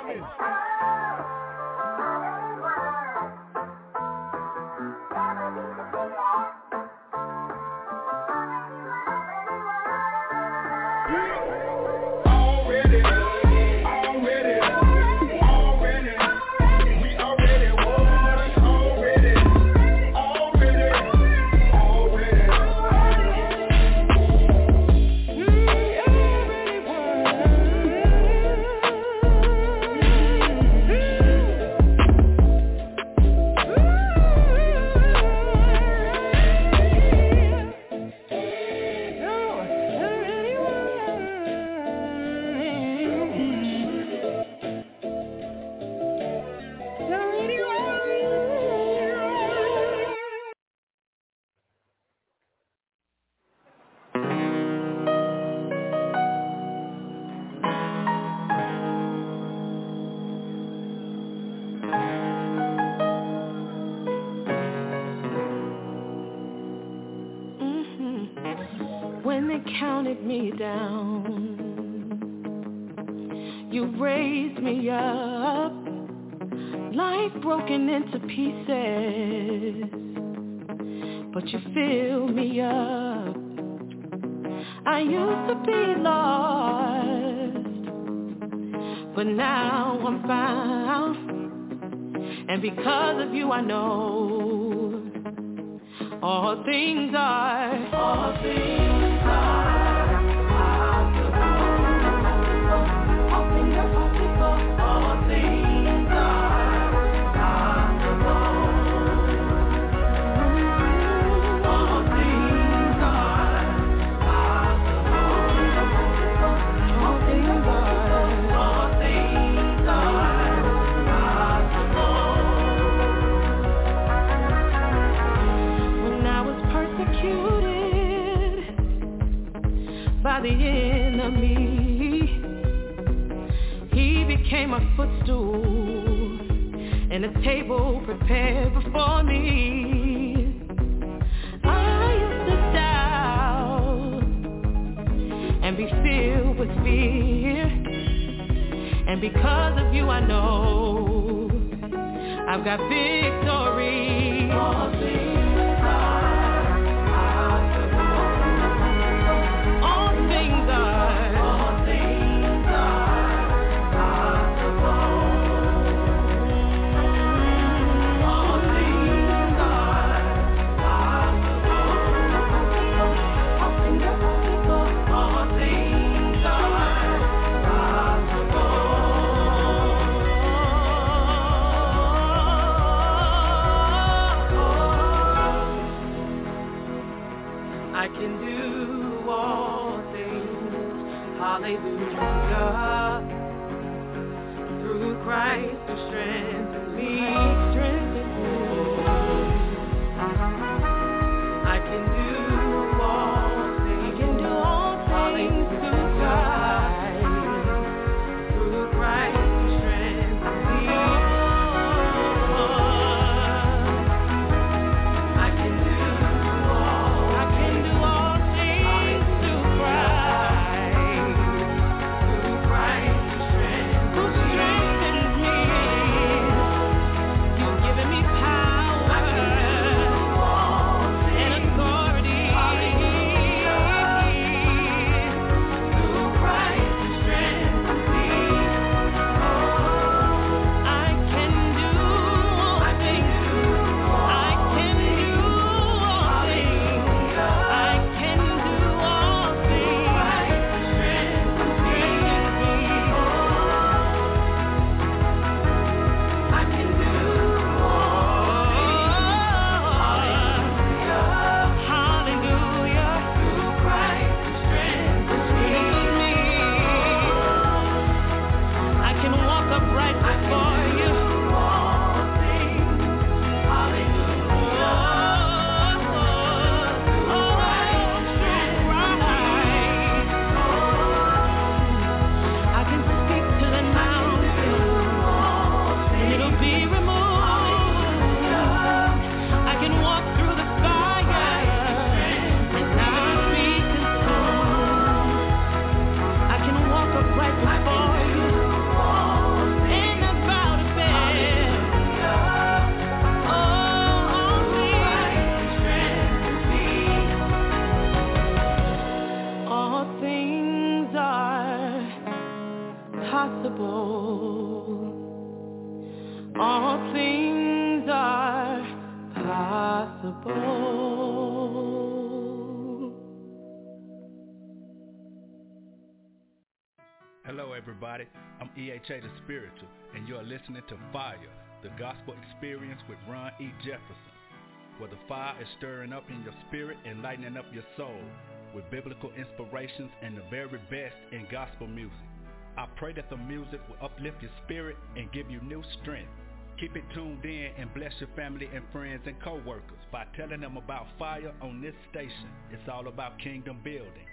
Me down, you raised me up, life broken into pieces, but you fill me up. I used to be lost, but now I'm found, and because of you I know all things are, all things are. By the enemy, he became a footstool and a table prepared before me. because of you I know I've got victory. All things are possible. All things are. All things are possible. All things are possible. All things are possible. All things are possible. I can do all things, hallelujah, through Christ who strengthens me, strengthens me. I can do all things, can do all things through Christ, through Christ who strengthens me. I can do all, I can do all things through Christ, through Christ who strengthens, who strengthens me. You've given me power, I can do all things, and authority, through Christ who strengthens me. I can do all things, I can do all things, I can do all things, strengthens me. I can do all things, hallelujah, through Christ who strengthens me. I can walk upright before you. All things, hallelujah, through Christ who strengthens me. I can speak to the mountain, and it'll be removed. I can walk through the fire and not be consumed. I can walk upright before you in the bout of bed. All things are possible. All things are possible. Hello everybody, I'm E H A the Spiritual, and you're listening to Fire, the Gospel Experience with Ron E. Jefferson, where the fire is stirring up in your spirit and lightening up your soul with biblical inspirations and the very best in gospel music. I pray that the music will uplift your spirit and give you new strength. Keep it tuned in and bless your family and friends and co-workers by telling them about Fire on this station. It's all about kingdom building.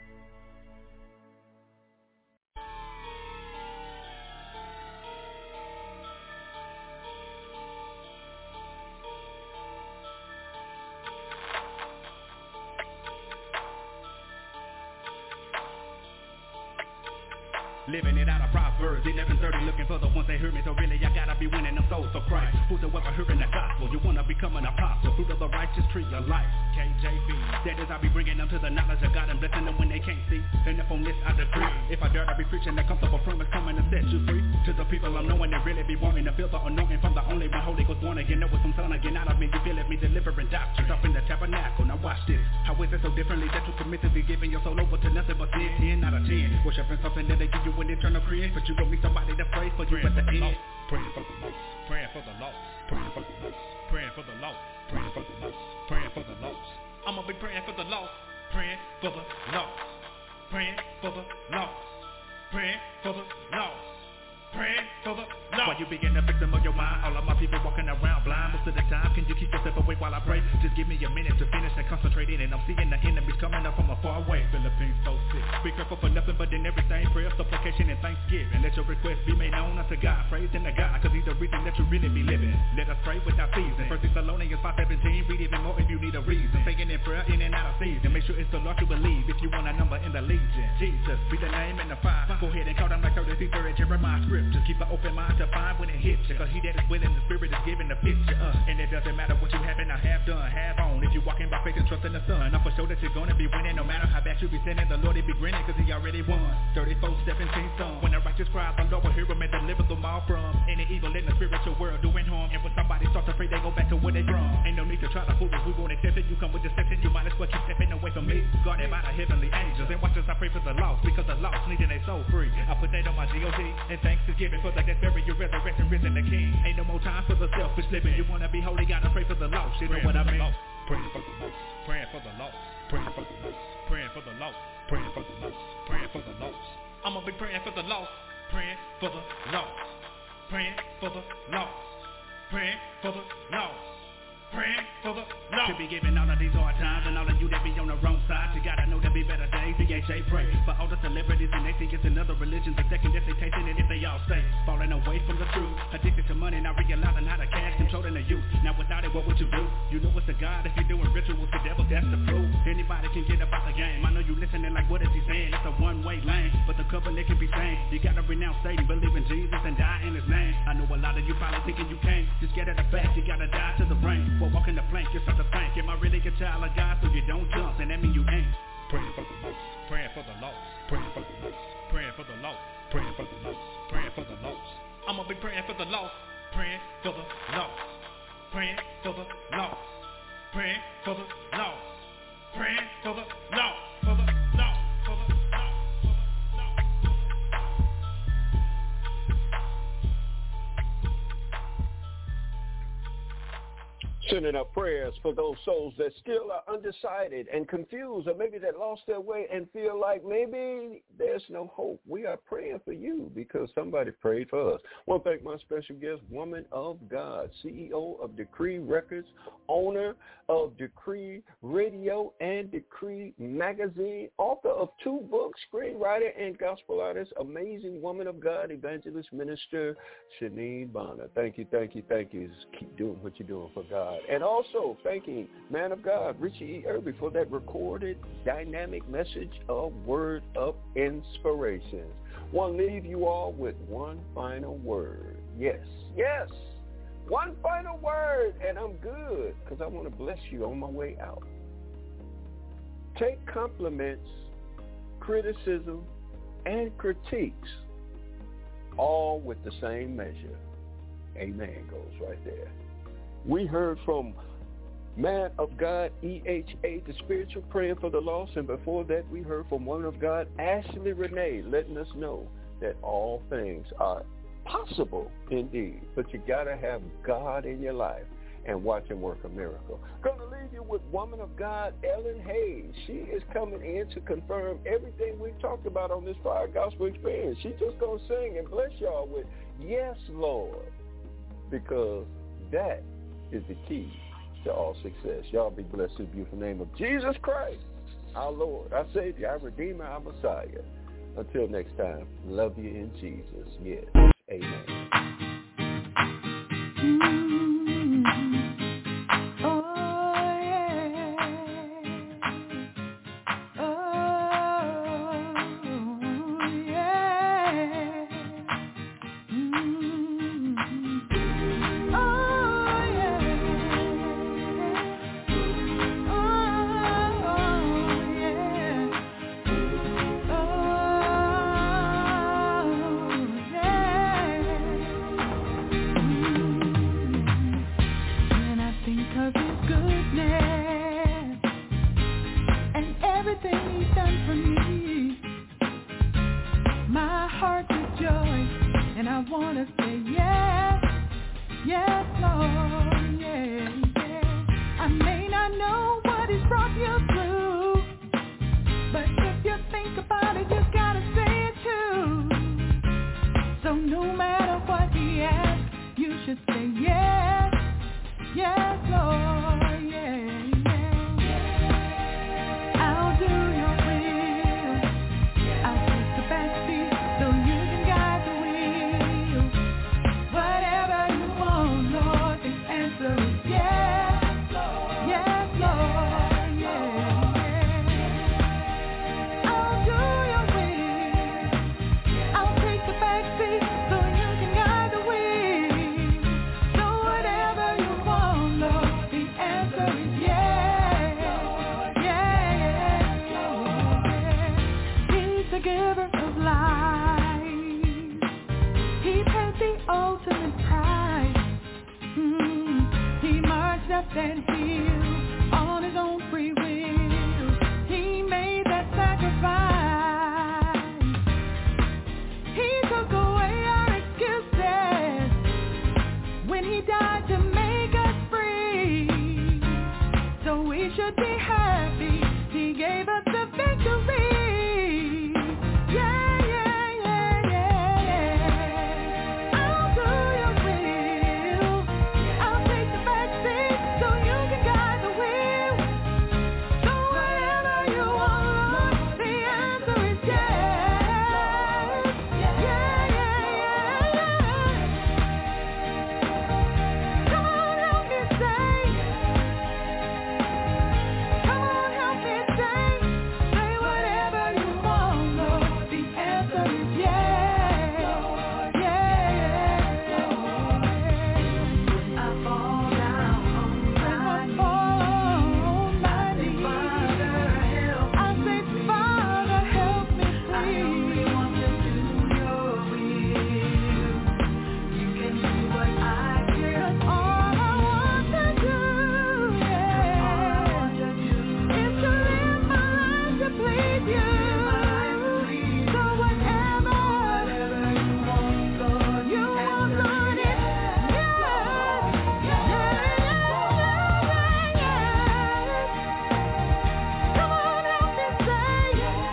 Living it out of Proverbs eleven thirty, looking for the ones that heard me. So really I gotta be winning them souls for Christ. Whosoever hearing the gospel, you wanna become an apostle. Fruit of the righteous tree of life, K J V. That is I be bringing them to the knowledge of God and blessing them when they can't see. And if on this I decree, if I dare I be preaching that comfortable promise coming to set you free. To the people I'm knowing that really be wanting to feel the anointing from the only one Holy Ghost born again. There was some son again out of me. You feel it, me delivering doctrines up in the tabernacle. Now watch this. How is it so differently that you commit to be giving your soul over to nothing but sin? ten out of ten. Worshiping something that they give you when they turn to friend, but you gon' need somebody to pray for you at the end. Praying for the lost, praying for the lost, praying for the lost, praying for the lost, praying for the lost, praying for the lost. I'ma be praying for the lost, praying for the lost, praying for the lost, praying for the lost, praying for the lost. While you begin to victim of your mind, all of my people walking around blind most of the time. Can you keep yourself awake while I pray? Just give me a minute to finish and concentrate in, and I'm seeing the enemies coming up from a far away. Philippines so sick. Be careful for nothing but in everything, prayer, supplication, and thanksgiving. Let your request be made known unto God. Praise in the God, cause he's the reason that you really be living. Let us pray without ceasing. First Thessalonians five seventeen, read even more if you need a reason. Saying in prayer in and out of season. Make sure it's the Lord you believe if you want a number in the legion. Jesus, be the name and the fire. Go ahead and call them like thirty-three, thirty, Jeremiah script. scriptures. Keep an open mind to find when it hits you, cause he that is willing, the spirit is giving the picture. Uh, and it doesn't matter what you have and I have done, have on. If you walking by faith and trust in the Son, I'm for sure that you're gonna be winning. No matter how bad you be sinning, the Lord he be grinning, cause he already won. thirty-four seventeen Psalm. When the righteous cry, the Lord will hear them and deliver them all from any evil in the spiritual world doing harm. And when somebody starts to pray, they go back to where they from. Ain't no need to try to fool us, we won't accept it. You come with deception, you might as well keep stepping away from me. Guarded by the heavenly angels, and watch as I pray for the lost, because the lost needing their soul free. I put that on my G O T, and thanks to giving for the death, burial, your resurrection, risen the King. Ain't no more time for the selfish living. You wanna be holy, gotta pray for the lost. You know what I mean? Praying for the lost, praying for the lost, praying for the lost, praying for the lost, praying for the lost, praying for the lost. I'ma be praying for the lost, praying for the lost, praying for the lost, praying for the lost. Praying for the Lord. To be giving all of these hard times, and all of you that be on the wrong side, you gotta know there'll be better days. D H A pray for all the celebrities and atheists and other religions, the second that they tasting it if they all stay falling away from the truth, addicted to money, not realizing how to cash, controlling the youth. Now without it, what would you do? You know it's a God if you're doing rituals for devils, that's the proof. Anybody can get up out the game. I know you listening like, what is he saying? It's a one-way lane, but the covenant can be sane. You gotta renounce Satan, believe in Jesus, and die in his name. I know a lot of you probably thinking you can't. Just get at the fact, you gotta die to the brain. For walking the plank, you're such a thank. Am I really a child of God so you don't jump? And that mean you ain't. Praying for the lost, praying for the lost, praying for the lost, praying for the lost, praying for the lost, praying for the lost. I'ma be praying for the lost, praying for the lost, praying for the lost, praying for the lost, praying for the lost, for the lost, for the lost. Sending up prayers for those souls that still are undecided and confused, or maybe that lost their way and feel like maybe there's no hope. We are praying for you because somebody prayed for us. I want to thank my special guest, Woman of God, C E O of Decree Records, owner of Decree Radio and Decree Magazine, author of two books, screenwriter and gospel artist, amazing woman of God, evangelist, minister, Shaneen Bonner. Thank you, thank you, thank you. Just keep doing what you're doing for God. And also thanking man of God, Richie E. Irby, for that recorded dynamic message of word of inspiration. Want to leave you all with one final word. Yes, yes, one final word, and I'm good because I want to bless you on my way out. Take compliments, criticism, and critiques all with the same measure. Amen goes right there. We heard from man of God, E H A, the spiritual, praying for the lost. And before that, we heard from woman of God, Ashley Renee, letting us know that all things are possible indeed. But you got to have God in your life and watch him work a miracle. Going to leave you with woman of God, Ellen Hayes. She is coming in to confirm everything we've talked about on this Fire Gospel Experience. She's just going to sing and bless y'all with, yes, Lord, because that is the key to all success. Y'all be blessed in the beautiful name of Jesus Christ, our Lord, our Savior, our Redeemer, our Messiah. Until next time, love you in Jesus. Yes, amen. Mm-hmm. Oh, yeah. Oh, yeah. Mm-hmm. Oh, yeah. Oh, yeah. blessed and healed on his own free will. He made that sacrifice. He took away our excuses when he died to make us free. So we should be happy. He gave us the victory. Yeah, yeah, yeah, yeah. I'll do your will. I'll take the back seat so you can guide the wheel. So whatever you want, Lord, the answer is yes. Yeah, yeah, yeah. Come on, help me say. Come on, help me say. Say whatever you want, Lord. The answer is yes. Yeah, I fall down on my knees. I say, Father, help me, please. I only want to do your will. You can do what I can. All I want to do, yeah, is to live my life to please you. So whatever you want, Lord, you want, Lord, it's yes. Yeah, yeah, yeah, yeah. Come on, help me say.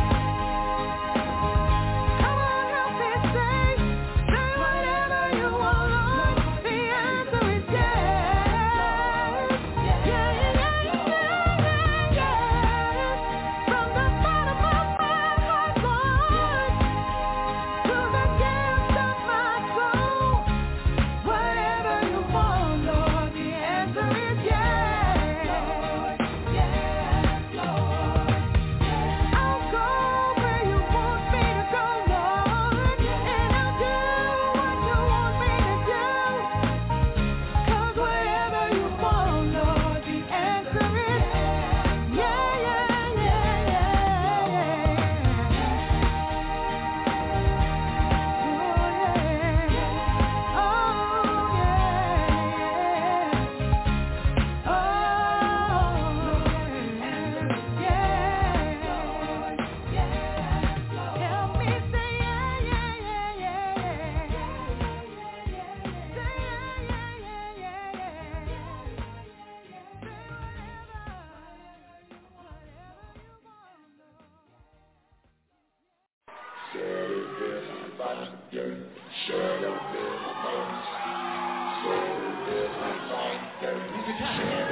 Come on, help me say. Say whatever you want, Lord. The answer is yes. Yeah, yeah, yeah, yeah, yeah. From the bottom of my heart, Lord, to the depths of my soul. Whatever you want, Lord, the answer is yes. Yes, Lord. I'll go where you want me to go, Lord, and I'll do what you want me to do. 'Cause whatever you want, Lord, the answer is yeah, yeah, yeah, yeah, yeah. Oh, yeah. Oh, yeah. Help me say yeah, yeah, yeah, yeah, yeah. Say yeah, yeah, yeah, yeah, yeah. Say whatever, whatever you want.